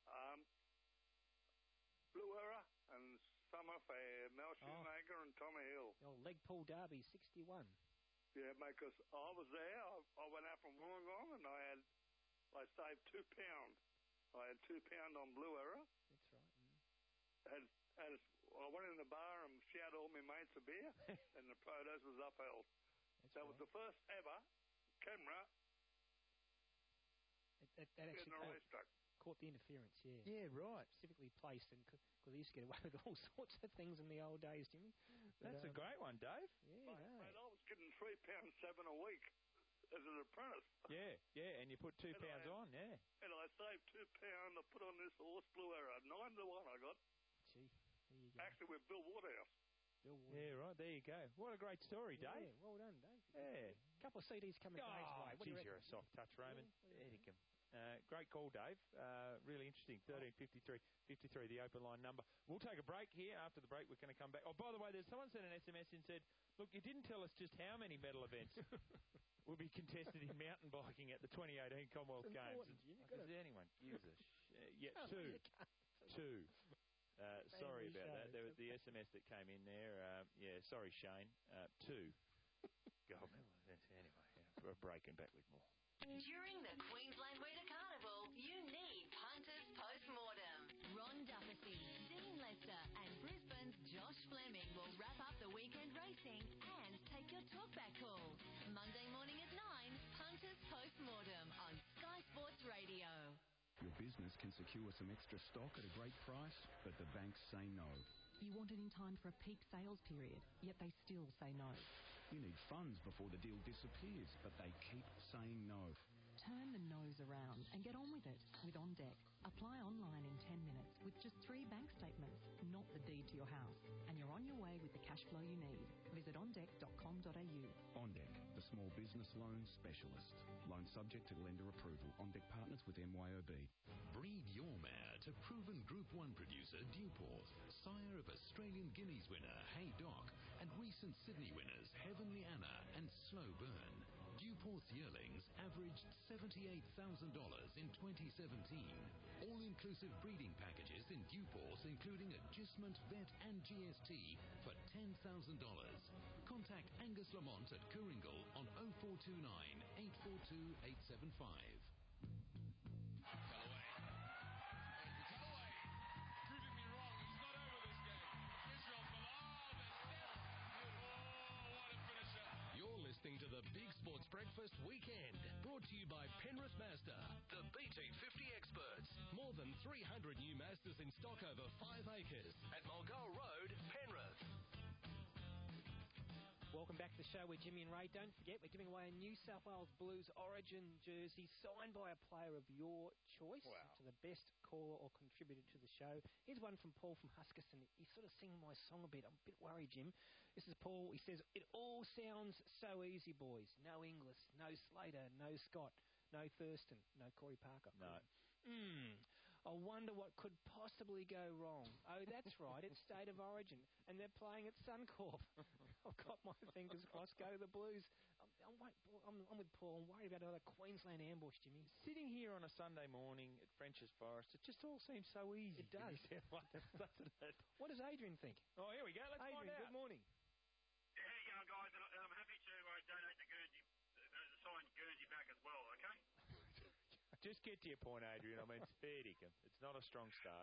R: Blue Era and Summer Fair, Mel Schumacher and Tommy Hill.
I: The old leg pull derby, 61.
R: Yeah, because I was there. I went out from Wollongong and I saved £2. I had £2 on Blue Era.
I: That's right.
R: I went in the bar and shouted all my mates a beer, and the protest was upheld. That was the first ever camera
I: That
R: in
I: actually
R: the racetrack.
I: caught the interference, yeah.
J: Yeah, right.
I: Specifically placed, and because they used to get away with all sorts of things in the old days, Jimmy. But,
J: That's a great one, Dave.
I: Yeah,
R: Mate, I was getting £3.7 a week as an apprentice.
J: Yeah, and you put £2 on, yeah.
R: And I saved £2 to put on this horse Blue Arrow. 9-1 I got.
I: Gee, there you go.
R: Actually with Bill Woodhouse.
J: Yeah, right, there you go. What a great story, Dave.
I: Yeah, well done, Dave.
J: Yeah.
I: A couple of CDs coming Dave's way. What do you
J: Geez, you're
I: reckon?
J: a soft touch, Raymond. Edicum. Great call, Dave. Really interesting. 1353, the open line number. We'll take a break here. After the break, we're going to come back. Oh, by the way, there's someone sent an SMS and said, look, you didn't tell us just how many medal events will be contested in mountain biking at the 2018 Commonwealth Games. Does anyone gives a yeah, two. Sorry about that. There was the SMS that came in there. Yeah, sorry, Shane. Two. God, anyway, we're breaking back with more.
H: During the Queensland Winter Carnival, you need Punters Postmortem. Ron Dufficy, Dean Lester and Brisbane's Josh Fleming will wrap up the weekend racing and take your talkback calls. Monday morning at 9, Punters Postmortem on Sky Sports Radio.
S: Your business can secure some extra stock at a great price, but the banks say no.
T: You want it in time for a peak sales period, yet they still say no.
S: You need funds before the deal disappears, but they keep saying no.
T: Turn the no's around and get on with it with OnDeck. Apply online in 10 minutes with just 3 bank statements, not the deed to your house. And you're on your way with the cash flow you need. Visit ondeck.com.au.
S: OnDeck, the small business loan specialist. Loan subject to lender approval. OnDeck partners with MYOB.
N: Breed your mare to proven Group 1 producer Dewport, sire of Australian Guineas winner Hey Doc and recent Sydney winners Heavenly Anna and Slow Burn. Dewport's yearlings averaged $78,000 in 2017. All-inclusive breeding packages in Dewport, including agistment, vet and GST for $10,000. Contact Angus Lamont at Kooringal on 0429 842 875.
F: Listening to the Big Sports Breakfast Weekend, brought to you by Penrith Mazda, the BT50 experts. More than 300 new Mazdas in stock over 5 acres at Mulgoa Road, Penrith.
I: Welcome back to the show with Jimmy and Ray. Don't forget, we're giving away a New South Wales Blues Origin jersey signed by a player of your choice.
J: Wow.
I: To the best caller or contributor to the show. Here's one from Paul from Huskisson. He's sort of singing my song a bit. I'm a bit worried, Jim. This is Paul. He says, it all sounds so easy, boys. No Inglis, no Slater, no Scott, no Thurston, no Corey Parker.
J: No.
I: I wonder what could possibly go wrong. Oh, that's right. It's State of Origin, and they're playing at Suncorp. I've got my fingers crossed. Go to the Blues. I'm with Paul. I'm worried about another Queensland ambush, Jimmy.
J: Sitting here on a Sunday morning at French's Forest, it just all seems so easy.
I: It does.
J: Doesn't it?
I: What does Adrian think?
J: Oh, here we go. Let's
I: Adrian,
J: find out.
I: good morning.
U: Yeah, how you going, guys? And I'm happy to donate the Guernsey, the signed Guernsey back as well, okay?
J: Just get to your point, Adrian. I mean, it's fair dinkum. It's not a strong start.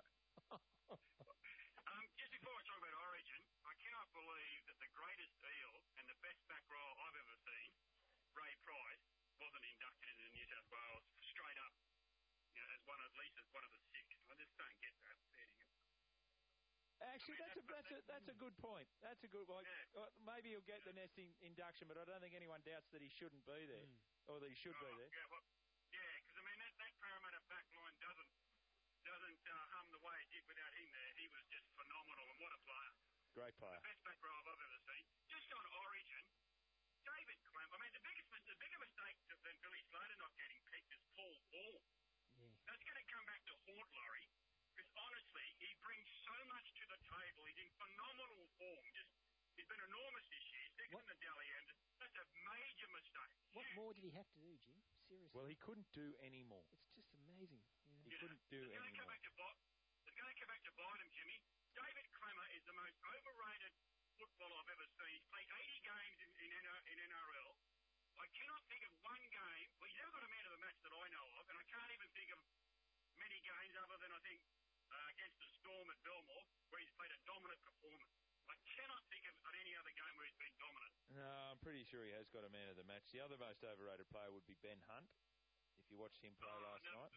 U: Just before I talk about Origin, I cannot believe that the greatest eel and the best back row I've ever seen, Ray Price, wasn't inducted into New South Wales straight up, you know, as one of the 6. I just don't get that. Fair dinkum.
J: Actually, that's a good point. That's a good one. Yeah. Maybe he'll get the nest induction, but I don't think anyone doubts that he shouldn't be there, or that he should be there.
U: Yeah, because I mean that Parramatta back line doesn't hum the way it did without him there. He was just phenomenal, and what a player!
J: Great player.
U: The best back row I've ever seen. Just on Origin, David Clem. I mean, the bigger mistake than Billy Slater not getting picked is Paul Ball. Yeah. That's going to come back to haunt Laurie. Because honestly, he brings so much to the table. He's in phenomenal form. He's been enormous this year. Second in the Dally M. That's a major mistake.
I: What more did he have to do, Jim? Seriously.
J: Well, he couldn't do any more.
I: It's just amazing. Yeah.
J: He couldn't do any more.
U: It's going to come back to bite him, Jimmy. David Clemmer is the most overrated footballer I've ever seen. He's played 80 games in NRL. I cannot think of one game. Well, he's never got a man of the match that I know of, and I can't even think of many games other than I think against the Storm at Belmore where he's played a dominant performance. I cannot think of any other game where he's been dominant.
J: No, I'm pretty pretty sure he has got a man of the match. The other most overrated player would be Ben Hunt, if you watched him play last night.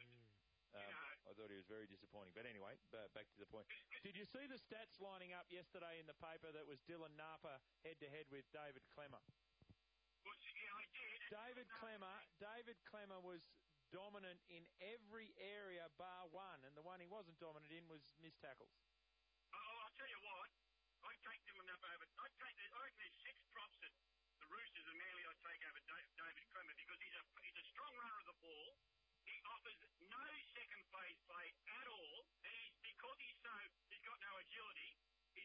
J: I thought he was very disappointing. But anyway, back to the point. Did you see the stats lining up yesterday in the paper that was Dylan Napa head-to-head with David Clemmer?
U: Yeah, I did.
J: David Clemmer was dominant in every area bar one, and the one he wasn't dominant in was missed tackles.
U: I'll tell you what. I'd take Dylan Napa over. I reckon there's 6 props that the Roosters and Manly I'd take over David Clemmer because he's a strong runner of the ball. He offers no second phase play at all, and because he's got no agility. His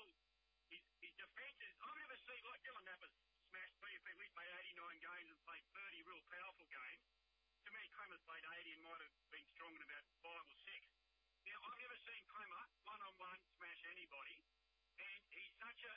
U: defence is. I've never seen like Dylan Napa's smashed people. He's played 89 games and played 30 real powerful games. To me, Clemmer's played 80 and might have been strong in about 5 or 6. Now I've never seen Clemmer one-on-one smash anybody, and he's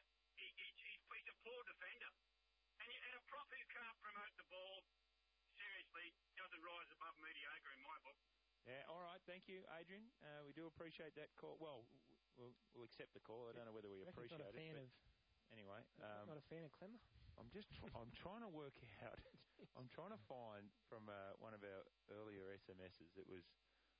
U: a poor defender, and a prop who can't promote the ball. Seriously, doesn't rise above mediocre in my book.
J: Yeah, all right. Thank you, Adrian. We do appreciate that call. Well, we'll accept the call. I don't know whether we appreciate it. Anyway,
I: not a fan of Clemmer.
J: I'm trying to work out. I'm trying to find from one of our earlier SMSs. It was.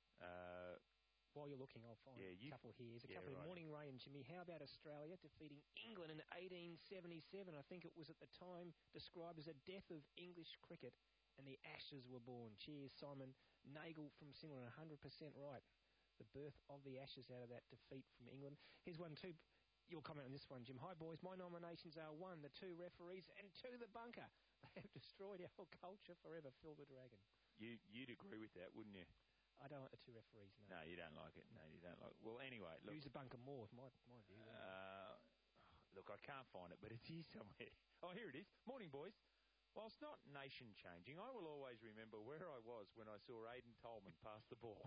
I: While you're looking, I'll find a couple here. There's a couple in Morning Rain, Jimmy. How about Australia defeating England in 1877? I think it was at the time described as a death of English cricket, and the Ashes were born. Cheers, Simon Nagel from Singleton, 100% right. The birth of the Ashes out of that defeat from England. Here's one too. You'll comment on this one, Jim. Hi, boys. My nominations are 1, the 2 referees, and 2, the bunker. They have destroyed our culture forever. Phil the Dragon.
J: You'd agree with that, wouldn't you?
I: I don't like the 2 referees, no.
J: No, you don't like it. No, you don't like it. Well, anyway, look.
I: Use the bunker more, my view.
J: Look, I can't find it, but it's here somewhere. Oh, here it is. Morning, boys. Whilst not nation-changing, I will always remember where I was when I saw Aidan Tolman pass the ball.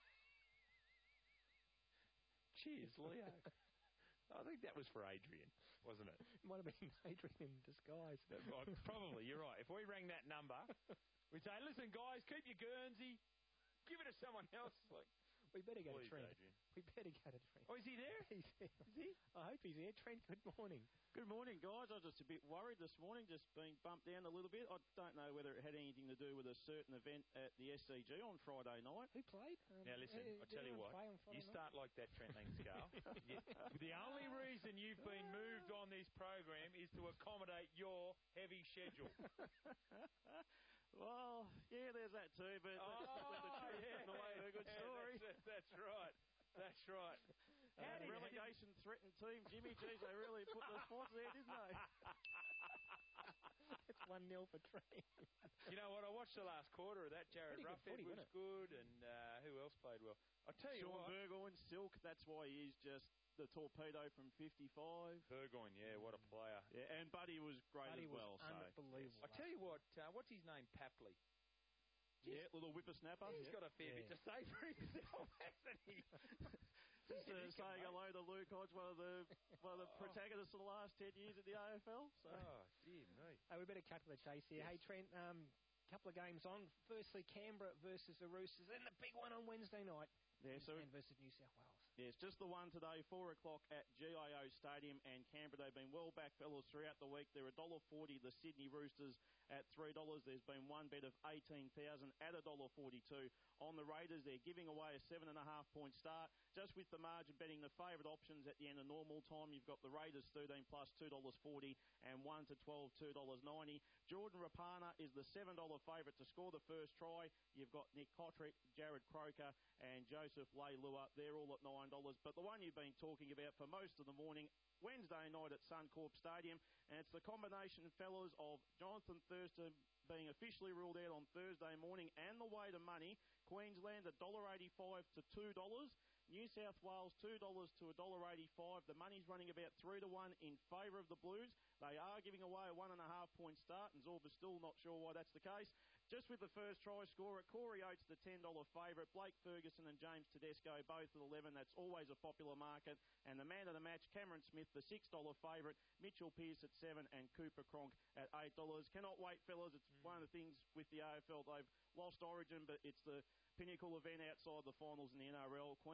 J: Cheers, Leo. I think that was for Adrian, wasn't it?
I: It might have been Adrian in disguise.
J: Probably, you're right. If we rang that number, we'd say, listen, guys, keep your Guernsey. Give it to someone else.
I: We better go to Trent.
J: Adrian.
I: We better go to Trent.
J: Oh, is he there?
I: He's there.
J: Is he?
I: I hope he's there. Trent, good morning.
B: Good morning, guys. I was just a bit worried this morning, just being bumped down a little bit. I don't know whether it had anything to do with a certain event at the SCG on Friday night.
I: Who played?
J: Now, listen, I tell you what. You start like that, Trent Langscale. The only reason you've been moved on this program is to accommodate your heavy schedule.
B: Well, yeah, there's that too, but the truth and the way of a good story.
J: That's right. That's right.
B: Relegation-threatened team, Jimmy. Geez, they really put the spots there, didn't they?
I: It's 1-0 for Trent.
J: You know what? I watched the last quarter of that. Jared Ruffhead was good, and who else played well? I tell you what.
B: Sean Burgoyne, Silk. That's why he is just the torpedo from 55.
J: Burgoyne, yeah, what a player.
B: Yeah, and Buddy was great as well.
I: Unbelievable.
J: I tell you what, what's his name? Papley.
B: Yeah, little whippersnapper.
J: He's got a fair bit to say for himself, hasn't he?
B: Just saying hello to Luke Hodge, one of the protagonists of the last 10 years at the AFL. So.
J: Oh, dear me.
I: Hey, we better cut to the chase here. Yes. Hey, Trent, couple of games on. Firstly, Canberra versus the Roosters, and the big one on Wednesday night.
B: Yeah,
I: versus New South Wales.
B: Yes, just the one today, 4 o'clock at GIO Stadium, and Canberra, they've been well back, fellas, throughout the week. They're $1.40, the Sydney Roosters at $3. There's been one bet of 18,000 at $1.42. On the Raiders, they're giving away a 7.5-point start. Just with the margin betting the favourite options at the end of normal time, you've got the Raiders 13 plus $2.40 and 1 to 12, $2.90. Jordan Rapana is the $7 favourite to score the first try. You've got Nick Kotrick, Jared Croker and Joseph Leilua. They're all at $9. But the one you've been talking about for most of the morning, Wednesday night at Suncorp Stadium, and it's the combination, fellas, of Jonathan Thurston being officially ruled out on Thursday morning and the way to money. Queensland $1.85 to $2. New South Wales $2 to $1.85. The money's running about 3 to 1 in favour of the Blues. They are giving away a 1.5-point start, and Zorba's still not sure why that's the case. Just with the first try scorer, Corey Oates, the $10 favourite. Blake Ferguson and James Tedesco, both at 11. That's always a popular market. And the man of the match, Cameron Smith, the $6 favourite. Mitchell Pearce at 7 and Cooper Cronk at $8. Cannot wait, fellas. It's one of the things with the AFL. They've lost Origin, but it's the pinnacle event outside the finals in the NRL. Queensland again.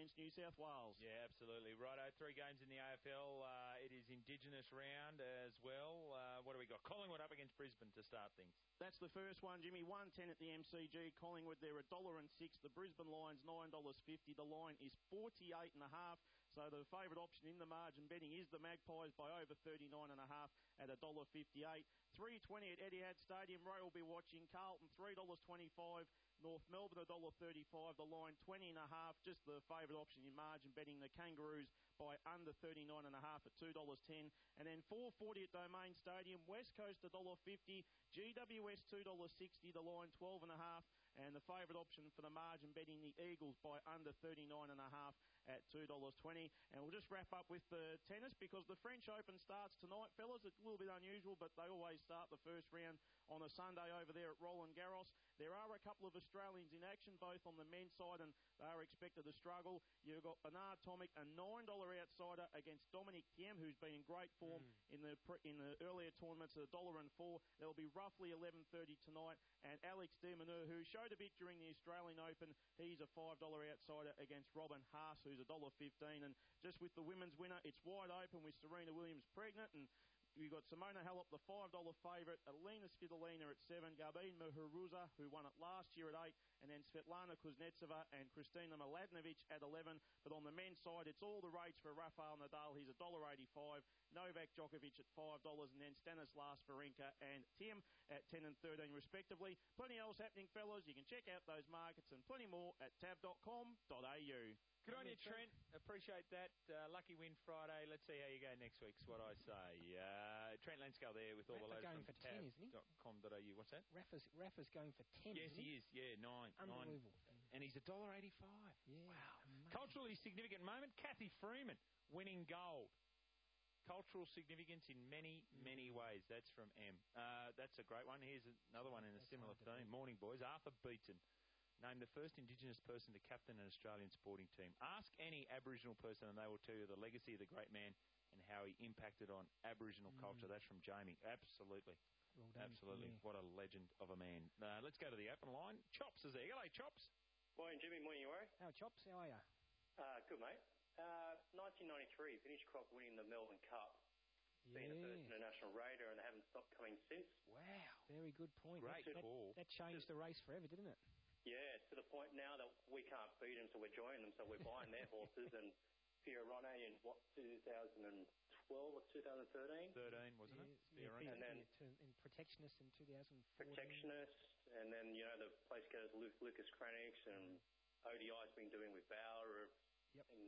B: against New South Wales.
J: Yeah, absolutely. Righto, 3 games in the AFL. It is Indigenous round as well. What do we got? Collingwood up against Brisbane to start things.
B: That's the first one, Jimmy. 110 at the MCG. Collingwood, they're $1.06. The Brisbane line's $9.50. The line is 48.5. So the favourite option in the margin betting is the Magpies by over 39.5 at $1.58. 3.20 at Etihad Stadium. Ray will be watching Carlton $3.25. North Melbourne $1.35. The line 20.5. Just the favourite option in margin betting. The Kangaroos by under 39.5 at $2.10. And then 4.40 at Domain Stadium. West Coast $1.50. GWS $2.60. The line 12.5. And the favourite option for the margin betting, the Eagles by under 39.5 at $2.20. And we'll just wrap up with the tennis because the French Open starts tonight, fellas. It's a little bit unusual, but they always start the first round on a Sunday over there at Roland Garros. There are a couple of Australians in action, both on the men's side, and they are expected to struggle. You've got Bernard Tomic, a $9 outsider against Dominic Thiem, who's been in great form in the earlier tournaments at $1.04. There'll be roughly 11:30 tonight. And Alex de Minaur, who showed a bit during the Australian Open, he's a $5 outsider against Robin Haas, who's $1.15. And just with the women's winner, it's wide open with Serena Williams pregnant, and you've got Simona Halep, the $5 favourite, Alina Svitolina at 7, Garbine Muguruza, who won it last year at 8, and then Svetlana Kuznetsova and Kristina Mladenovic at 11. But on the men's side, it's all the rates for Rafael Nadal. He's $1.85, Novak Djokovic at $5, and then Stanislas Wawrinka and Thiem at 10 and 13 respectively. Plenty else happening, fellas. You can check out those markets and plenty more at tab.com.au.
J: Good on you, Trent. Appreciate that. Lucky win Friday. Let's see how you go next week, is what I say. Trent Lenscale there with all the latest
I: going for 10, isn't he?
J: tab.com.au. What's that?
I: Rafa's going for 10,
J: Yes, he is. Yeah, 9.
I: Unbelievable.
J: 9. And he's $1.85.
I: Yeah.
J: Wow.
I: Amazing.
J: Culturally significant moment. Kathy Freeman winning gold. Cultural significance in many, many ways. That's from M. That's a great one. Here's another one in a similar theme. Morning, boys. Arthur Beaton, named the first Indigenous person to captain an Australian sporting team. Ask any Aboriginal person and they will tell you the legacy of the great man and how he impacted on Aboriginal culture. That's from Jamie. Absolutely.
I: Well done.
J: Absolutely.
I: Yeah.
J: What a legend of a man. Let's go to the open line. Chops is there. Hello, Chops.
C: Morning, Jimmy. Morning, you are.
I: How Chops? How are you?
C: Good, mate. 1993, finished crop winning the Melbourne Cup.
I: Yeah.
C: Being the first international raider, and they haven't stopped coming since.
I: Wow. Very good point.
J: Great call.
I: That changed the race forever, didn't it?
C: Yeah, to the point now that we can't beat them, so we're joining them, so we're buying their horses. And Pierre Ronne in, 2012 or 2013?
J: 13, wasn't it?
I: Yeah,
C: and then
I: in Protectionist in 2014.
C: Protectionist, and then, the place goes Lucas Cranix, and ODI's been doing with Bauer.
I: Yep.
C: And,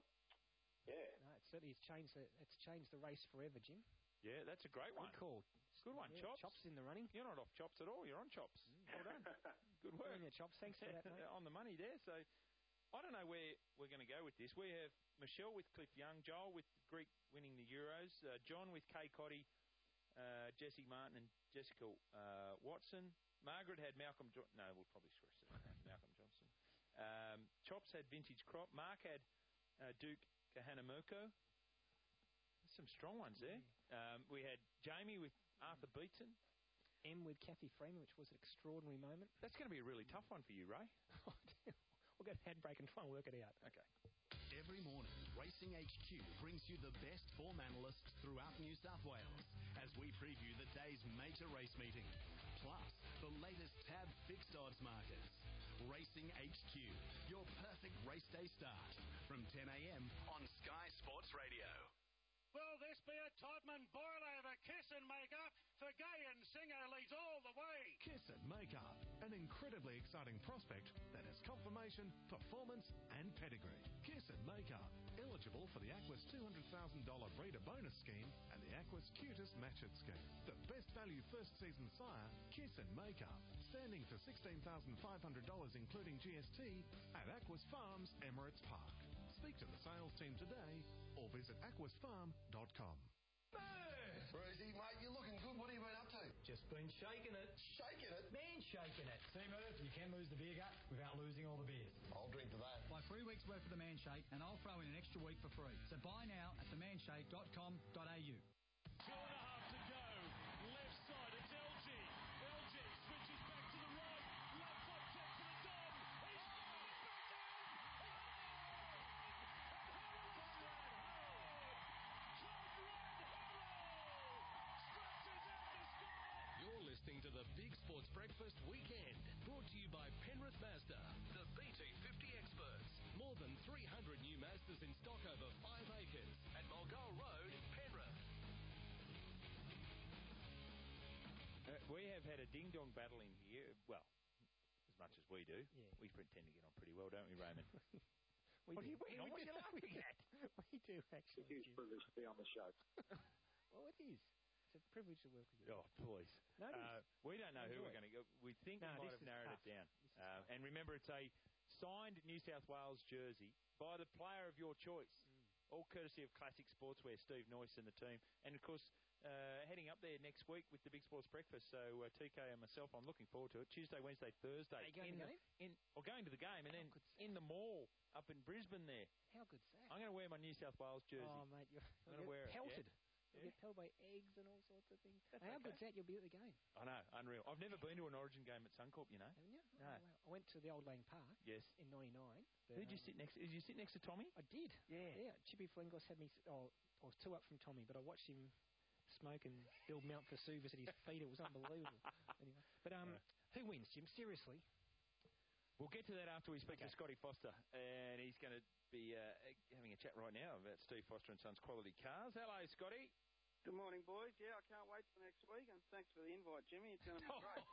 I: No, it certainly it's changed the race forever, Jim.
J: Yeah, that's a great one.
I: Good call.
J: Good one,
I: Yeah,
J: Chops.
I: Chops in the running.
J: You're not off Chops at all. You're on Chops. Well done. Good work.
I: Good on you, Chops. Thanks for that, mate.
J: On the money there. So I don't know where we're going to go with this. We have Michelle with Cliff Young, Joel with Greek winning the Euros, John with Kay Cotty, Jesse Martin and Jessica Watson. Margaret had Malcolm no, we'll probably scratch it out. Malcolm Johnson. Chops had Vintage Crop. Mark had Duke Kahanamoku. Some strong ones there. We had Jamie with Arthur Beaton.
I: M with Kathy Freeman, which was an extraordinary moment.
J: That's going to be a really tough one for you, Ray.
I: We'll go to ad break and try and work it out.
J: Okay.
V: Every morning, Racing HQ brings you the best form analysts throughout New South Wales as we preview the day's major race meeting. Plus, the latest tab fixed odds markets. Racing HQ, your perfect race day start from 10 a.m. on Sky Sports Radio.
W: Will this be a Todman boil over? Kiss and make up for Gay and Singer leads all the way.
D: Kiss and Makeup, an incredibly exciting prospect that has confirmation, performance and pedigree. Kiss and Makeup, eligible for the Aquis $200,000 breeder bonus scheme and the Aquis Cutest Matchet scheme. The best value first season sire, Kiss and Makeup, standing for $16,500 including GST at Aquis Farms, Emirates Park. Speak to the sales team today or visit aquisfarm.com.
O: Rosie, mate, you're looking good. What have you been up to?
P: Just been shaking it.
O: Shaking it?
P: Man shaking it. See, Merv, you can lose the beer gut without losing all the beers.
O: I'll drink to that.
P: Buy 3 weeks' worth of the Man Shake and I'll throw in an extra week for free. So buy now at themanshake.com.au.
G: 2.5 to go. Left side, it's LG. LG switches back to the right. Left foot check to the dome. He's got it back in.
F: the Big Sports Breakfast Weekend. Brought to you by Penrith Mazda, the BT50 experts. More than 300 new Mazdas in stock over 5 acres at Mulgoa Road, Penrith.
J: We have had a ding-dong battle in here. Well, as much as we do.
I: Yeah.
J: We pretend to get on pretty well, don't we, Raymond?
I: What are you
J: laughing at?
I: We do, actually.
L: It's a huge privilege to be on the show.
I: Well, it is. It's a privilege to work with you.
J: Oh, please.
I: No,
J: we don't know who we're going to go. We think we might have narrowed it down. And remember, it's a signed New South Wales jersey by the player of your choice. All courtesy of Classic Sportswear, Steve Noyce and the team. And, of course, heading up there next week with the Big Sports Breakfast. So, TK and myself, I'm looking forward to it. Tuesday, Wednesday, Thursday.
I: Are you going to the game?
J: Going to the game, and then in the mall up in Brisbane there.
I: How good's that?
J: I'm going to wear my New South Wales jersey.
I: Oh, mate, you're
J: going to wear
I: pelted.
J: it.
I: You'll get pelted by eggs and all sorts of things.
J: That's
I: How
J: okay.
I: good's that? You'll be at the game.
J: I know, unreal. I've never been to an Origin game at Suncorp, you know.
I: Haven't you?
J: No.
I: Oh, wow. I went to the Old Lane Park.
J: Yes.
I: In '99.
J: Who did you sit next to? Did you sit next to Tommy?
I: I did.
J: Yeah.
I: Chippy Flingos had me. I was 2 up from Tommy, but I watched him smoke and build Mount Vesuvius at his feet. It was unbelievable. Anyway, but who wins, Jim? Seriously.
J: We'll get to that after we speak to Scotty Foster, and he's going to be having a chat right now about Steve Foster and Sons Quality Cars. Hello, Scotty.
A: Good morning, boys. Yeah, I can't wait for next week, and thanks for the invite, Jimmy. It's going to be great.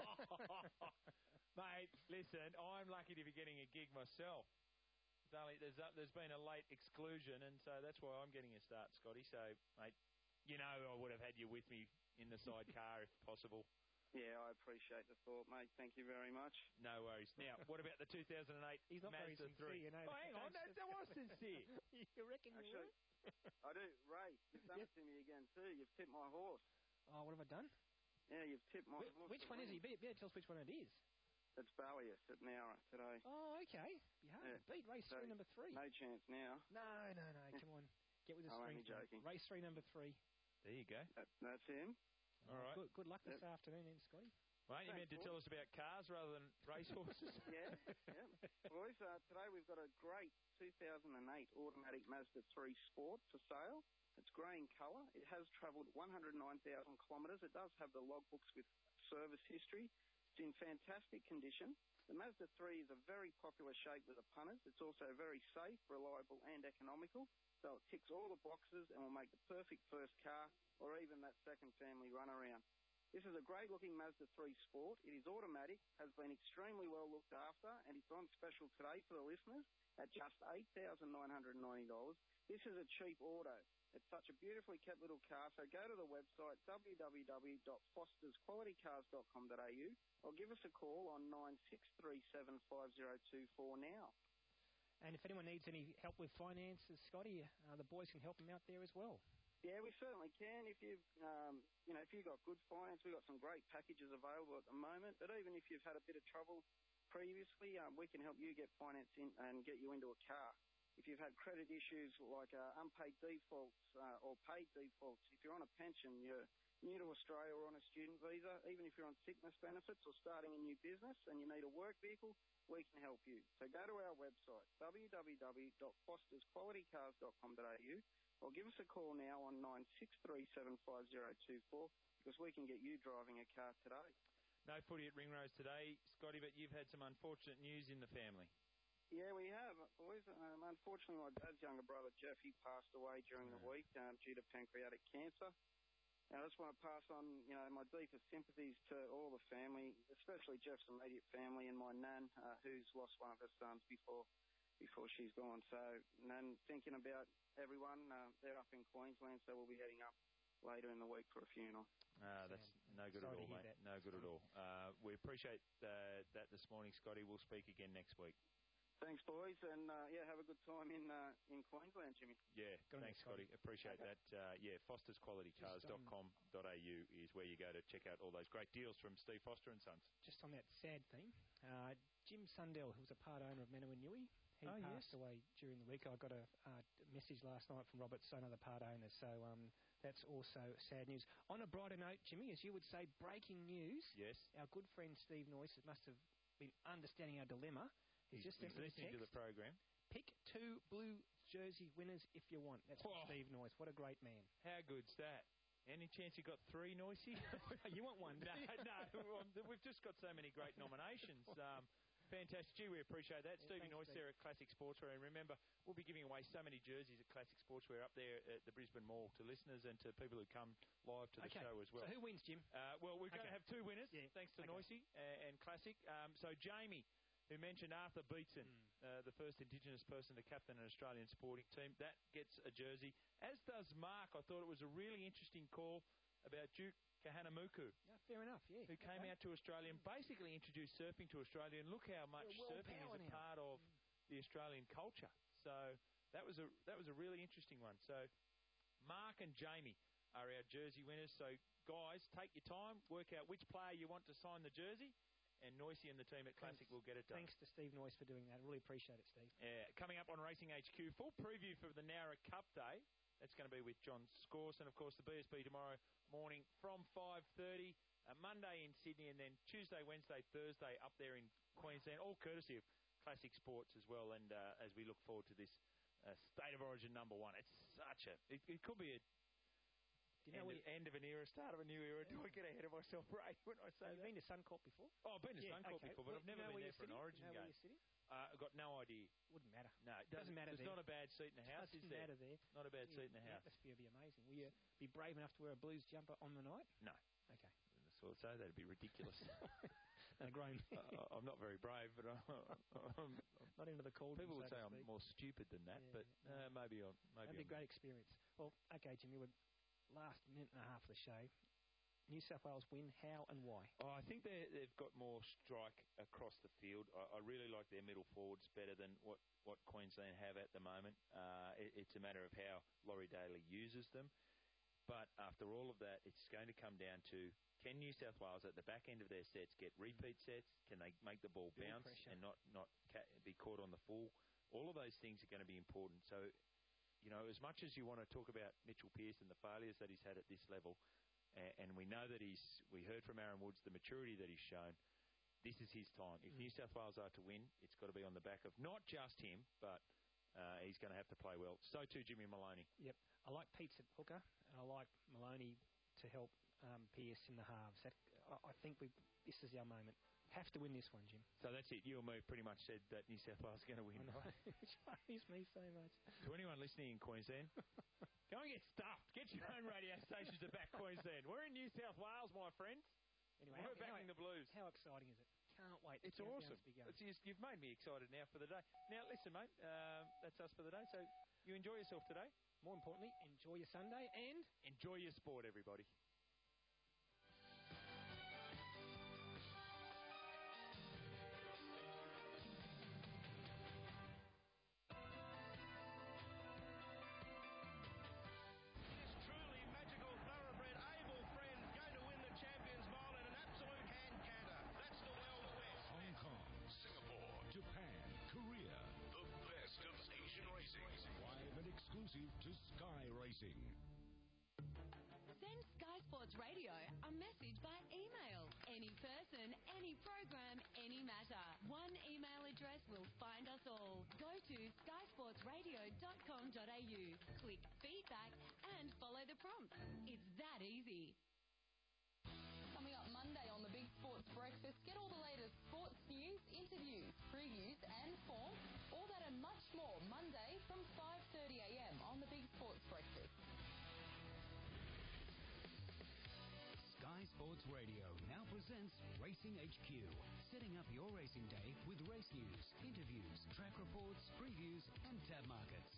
J: Mate, listen, I'm lucky to be getting a gig myself. There's been a late exclusion, and so that's why I'm getting a start, Scotty. So, mate, you know I would have had you with me in the sidecar if possible.
A: Yeah, I appreciate the thought, mate. Thank you very much.
J: No worries. Now, what about the 2008
I: He's not very
J: Mazda
I: sincere,
J: 3?
I: you know.
J: Oh, hang on, that was sincere.
I: You reckon you
A: Actually, I do. Ray, you've done it to me again, too. You've tipped my horse.
I: Oh, what have I done?
A: Yeah, you've tipped my horse.
I: Which one is he? Better tell us which one it is.
A: It's Ballius at Nowra today.
I: Oh, okay. You have beat race 3, number 3.
A: No chance now.
I: No. Come on. Get with the
A: I'm
I: strength.
A: only joking.
I: Race 3, number 3.
J: There you go.
A: That's him.
J: All right.
I: Good luck this afternoon then, Scotty.
J: Well, you meant to tell us about cars rather than racehorses?
A: Yeah. Boys, today we've got a great 2008 automatic Mazda 3 Sport for sale. It's grey in colour. It has travelled 109,000 kilometres. It does have the logbooks with service history. It's in fantastic condition. The Mazda 3 is a very popular shape with the punters. It's also very safe, reliable and economical. So it ticks all the boxes and will make the perfect first car or even that second family runaround. This is a great-looking Mazda 3 Sport. It is automatic, has been extremely well looked after, and it's on special today for the listeners at just $8,990. This is a cheap auto. It's such a beautifully kept little car, so go to the website www.fostersqualitycars.com.au or give us a call on 96375024 now.
I: And if anyone needs any help with finances, Scotty, the boys can help them out there as well.
A: Yeah, we certainly can. If you've, if you've got good finance, we've got some great packages available at the moment. But even if you've had a bit of trouble previously, we can help you get finance in and get you into a car. If you've had credit issues like unpaid defaults or paid defaults, if you're on a pension, you're new to Australia or on a student visa, even if you're on sickness benefits or starting a new business and you need a work vehicle, we can help you. So go to our website, www.fostersqualitycars.com.au, or give us a call now on 96375024 because we can get you driving a car today.
J: No footy at Ringrose today, Scotty, but you've had some unfortunate news in the family.
A: Yeah, we have, boys. Unfortunately, my dad's younger brother, Jeff, he passed away during the week due to pancreatic cancer. Now, I just want to pass on, my deepest sympathies to all the family, especially Jeff's immediate family and my nan, who's lost one of her sons before she's gone. So, Nan, thinking about everyone, they're up in Queensland, so we'll be heading up later in the week for a funeral.
J: That's no good at all, mate. No good at all. We appreciate that this morning, Scotty. We'll speak again next week.
A: Thanks, boys, and have a good time in Queensland, Jimmy.
J: Yeah, thanks, Scotty. Appreciate that. fostersqualitycars.com.au is where you go to check out all those great deals from Steve Foster and Sons.
I: Just on that sad thing, Jim Sundell, who was a part owner of Manawanui, he passed away during the week. I got a message last night from Robert, son of the part owner, so that's also sad news. On a brighter note, Jimmy, as you would say, breaking news.
J: Yes.
I: Our good friend Steve Noyce must have been understanding our dilemma. He's just
J: listening to the program.
I: Pick 2 blue jersey winners if you want. That's from Steve Noyce. What a great man.
J: How good's that? Any chance you got 3, Noisy?
I: You want one?
J: No. We've just got so many great nominations. Fantastic. Gee, we appreciate that. Stevie Noyce there at Classic Sportswear. And remember, we'll be giving away so many jerseys at Classic Sportswear up there at the Brisbane Mall to listeners and to people who come live to the show as well.
I: So who wins, Jim?
J: Well, we're going to have 2 winners, thanks to Noisy and Classic. So Jamie, who mentioned Arthur Beetson, the first Indigenous person to captain an Australian sporting team, that gets a jersey. As does Mark. I thought it was a really interesting call about Duke Kahanamoku.
I: Fair enough, yeah.
J: Who came out to Australia and basically introduced surfing to Australia, and look how much surfing is a part of the Australian culture. So that was a really interesting one. So Mark and Jamie are our jersey winners. So guys, take your time, work out which player you want to sign the jersey, and Noisy and the team at Classic will get it done.
I: Thanks to Steve Noyce for doing that. I really appreciate it, Steve.
J: Yeah, coming up on Racing HQ, full preview for the Nowra Cup Day. That's going to be with John Scourse, and of course the BSB tomorrow morning from 5:30, Monday in Sydney, and then Tuesday, Wednesday, Thursday up there in Queensland, all courtesy of Classic Sports as well. And as we look forward to this State of Origin #1, it's such a it could be a end of an era, start of a new era. Do I get ahead of myself, Ray, when I say
I: Have you been to Suncorp before?
J: Oh, I've been to Suncorp before, but I've never been there for an Origin game.
I: Where you're sitting?
J: I've got no idea.
I: Wouldn't matter.
J: No, it
I: doesn't matter.
J: There's not a bad seat in the house, is there?
I: Doesn't matter there.
J: Not a bad seat in the house.
I: The atmosphere would be amazing. Will you be brave enough to wear a Blues jumper on the night?
J: No.
I: Okay.
J: So that'd be ridiculous. I'm not very brave, but I'm
I: not into the cold.
J: People would say I'm more stupid than that, but maybe
I: that'd be a great experience. Well, okay, Jimmy, we're last minute and a half of the show. New South Wales win, how and why?
J: Oh, I think they've got more strike across the field. I really like their middle forwards better than what Queensland have at the moment. It's a matter of how Laurie Daly uses them. But after all of that, it's going to come down to, can New South Wales at the back end of their sets get repeat sets? Can they make the ball bounce and not be caught on the full? All of those things are going to be important. So, you know, as much as you want to talk about Mitchell Pearce and the failures that he's had at this level, and we know that we heard from Aaron Woods the maturity that he's shown, this is his time. If New South Wales are to win, it's got to be on the back of not just him, but he's going to have to play well. So too Jimmy Maloney.
I: Yep. I like Pete's at hooker, and I like Maloney to help Pearce in the halves. I think this is our moment. Have to win this one, Jim.
J: So that's it. You and me pretty much said that New South Wales is going to win.
I: I know. Which worries me so much.
J: To anyone listening in Queensland, go and get stuffed. Get your own radio stations at back Queensland. We're in New South Wales, my friends.
I: Anyway,
J: we're backing the Blues.
I: How exciting is it? Can't wait.
J: It's awesome. You've made me excited now for the day. Now, listen, mate, that's us for the day. So you enjoy yourself today.
I: More importantly, enjoy your Sunday and
J: enjoy your sport, everybody.
D: To Sky Racing.
H: Send Sky Sports Radio a message by email. Any person, any program, any matter. One email address will find us all. Go to skysportsradio.com.au, click feedback and follow the prompts. It's that easy.
E: Coming up Monday on the Big Sports Breakfast, get all the latest sports news, interviews, previews and form. All that and much more Monday from 5:30 a.m. on the Big Sports Breakfast.
V: Sky Sports Radio now presents Racing HQ, setting up your racing day with race news, interviews, track reports, previews and tab markets.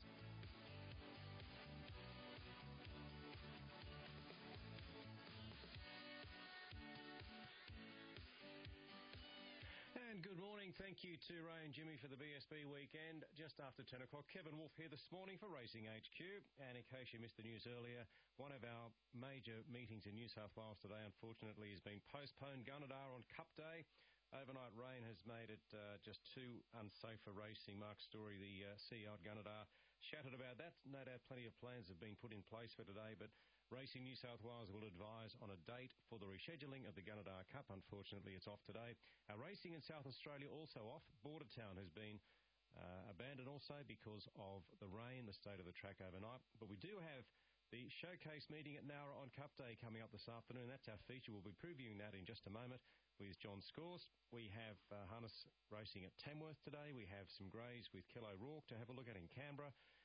K: And good morning. Thank you to Ray and Jimmy for the BSB weekend. Just after 10 o'clock, Kevin Wolf here this morning for Racing HQ. And in case you missed the news earlier, one of our major meetings in New South Wales today, unfortunately, has been postponed. Gunnedah on Cup Day. Overnight rain has made it just too unsafe for racing. Mark Story, the CEO at Gunnedah, chatted about that. No doubt plenty of plans have been put in place for today, but Racing New South Wales will advise on a date for the rescheduling of the Gunnedah Cup. Unfortunately, it's off today. Our racing in South Australia also off. Bordertown has been abandoned also because of the rain, the state of the track overnight. But we do have The showcase meeting at Nowra on Cup Day coming up this afternoon. That's our feature. We'll be previewing that in just a moment with John Scores. We have harness racing at Tamworth today. We have some greys with Kel O'Rourke to have a look at in Canberra.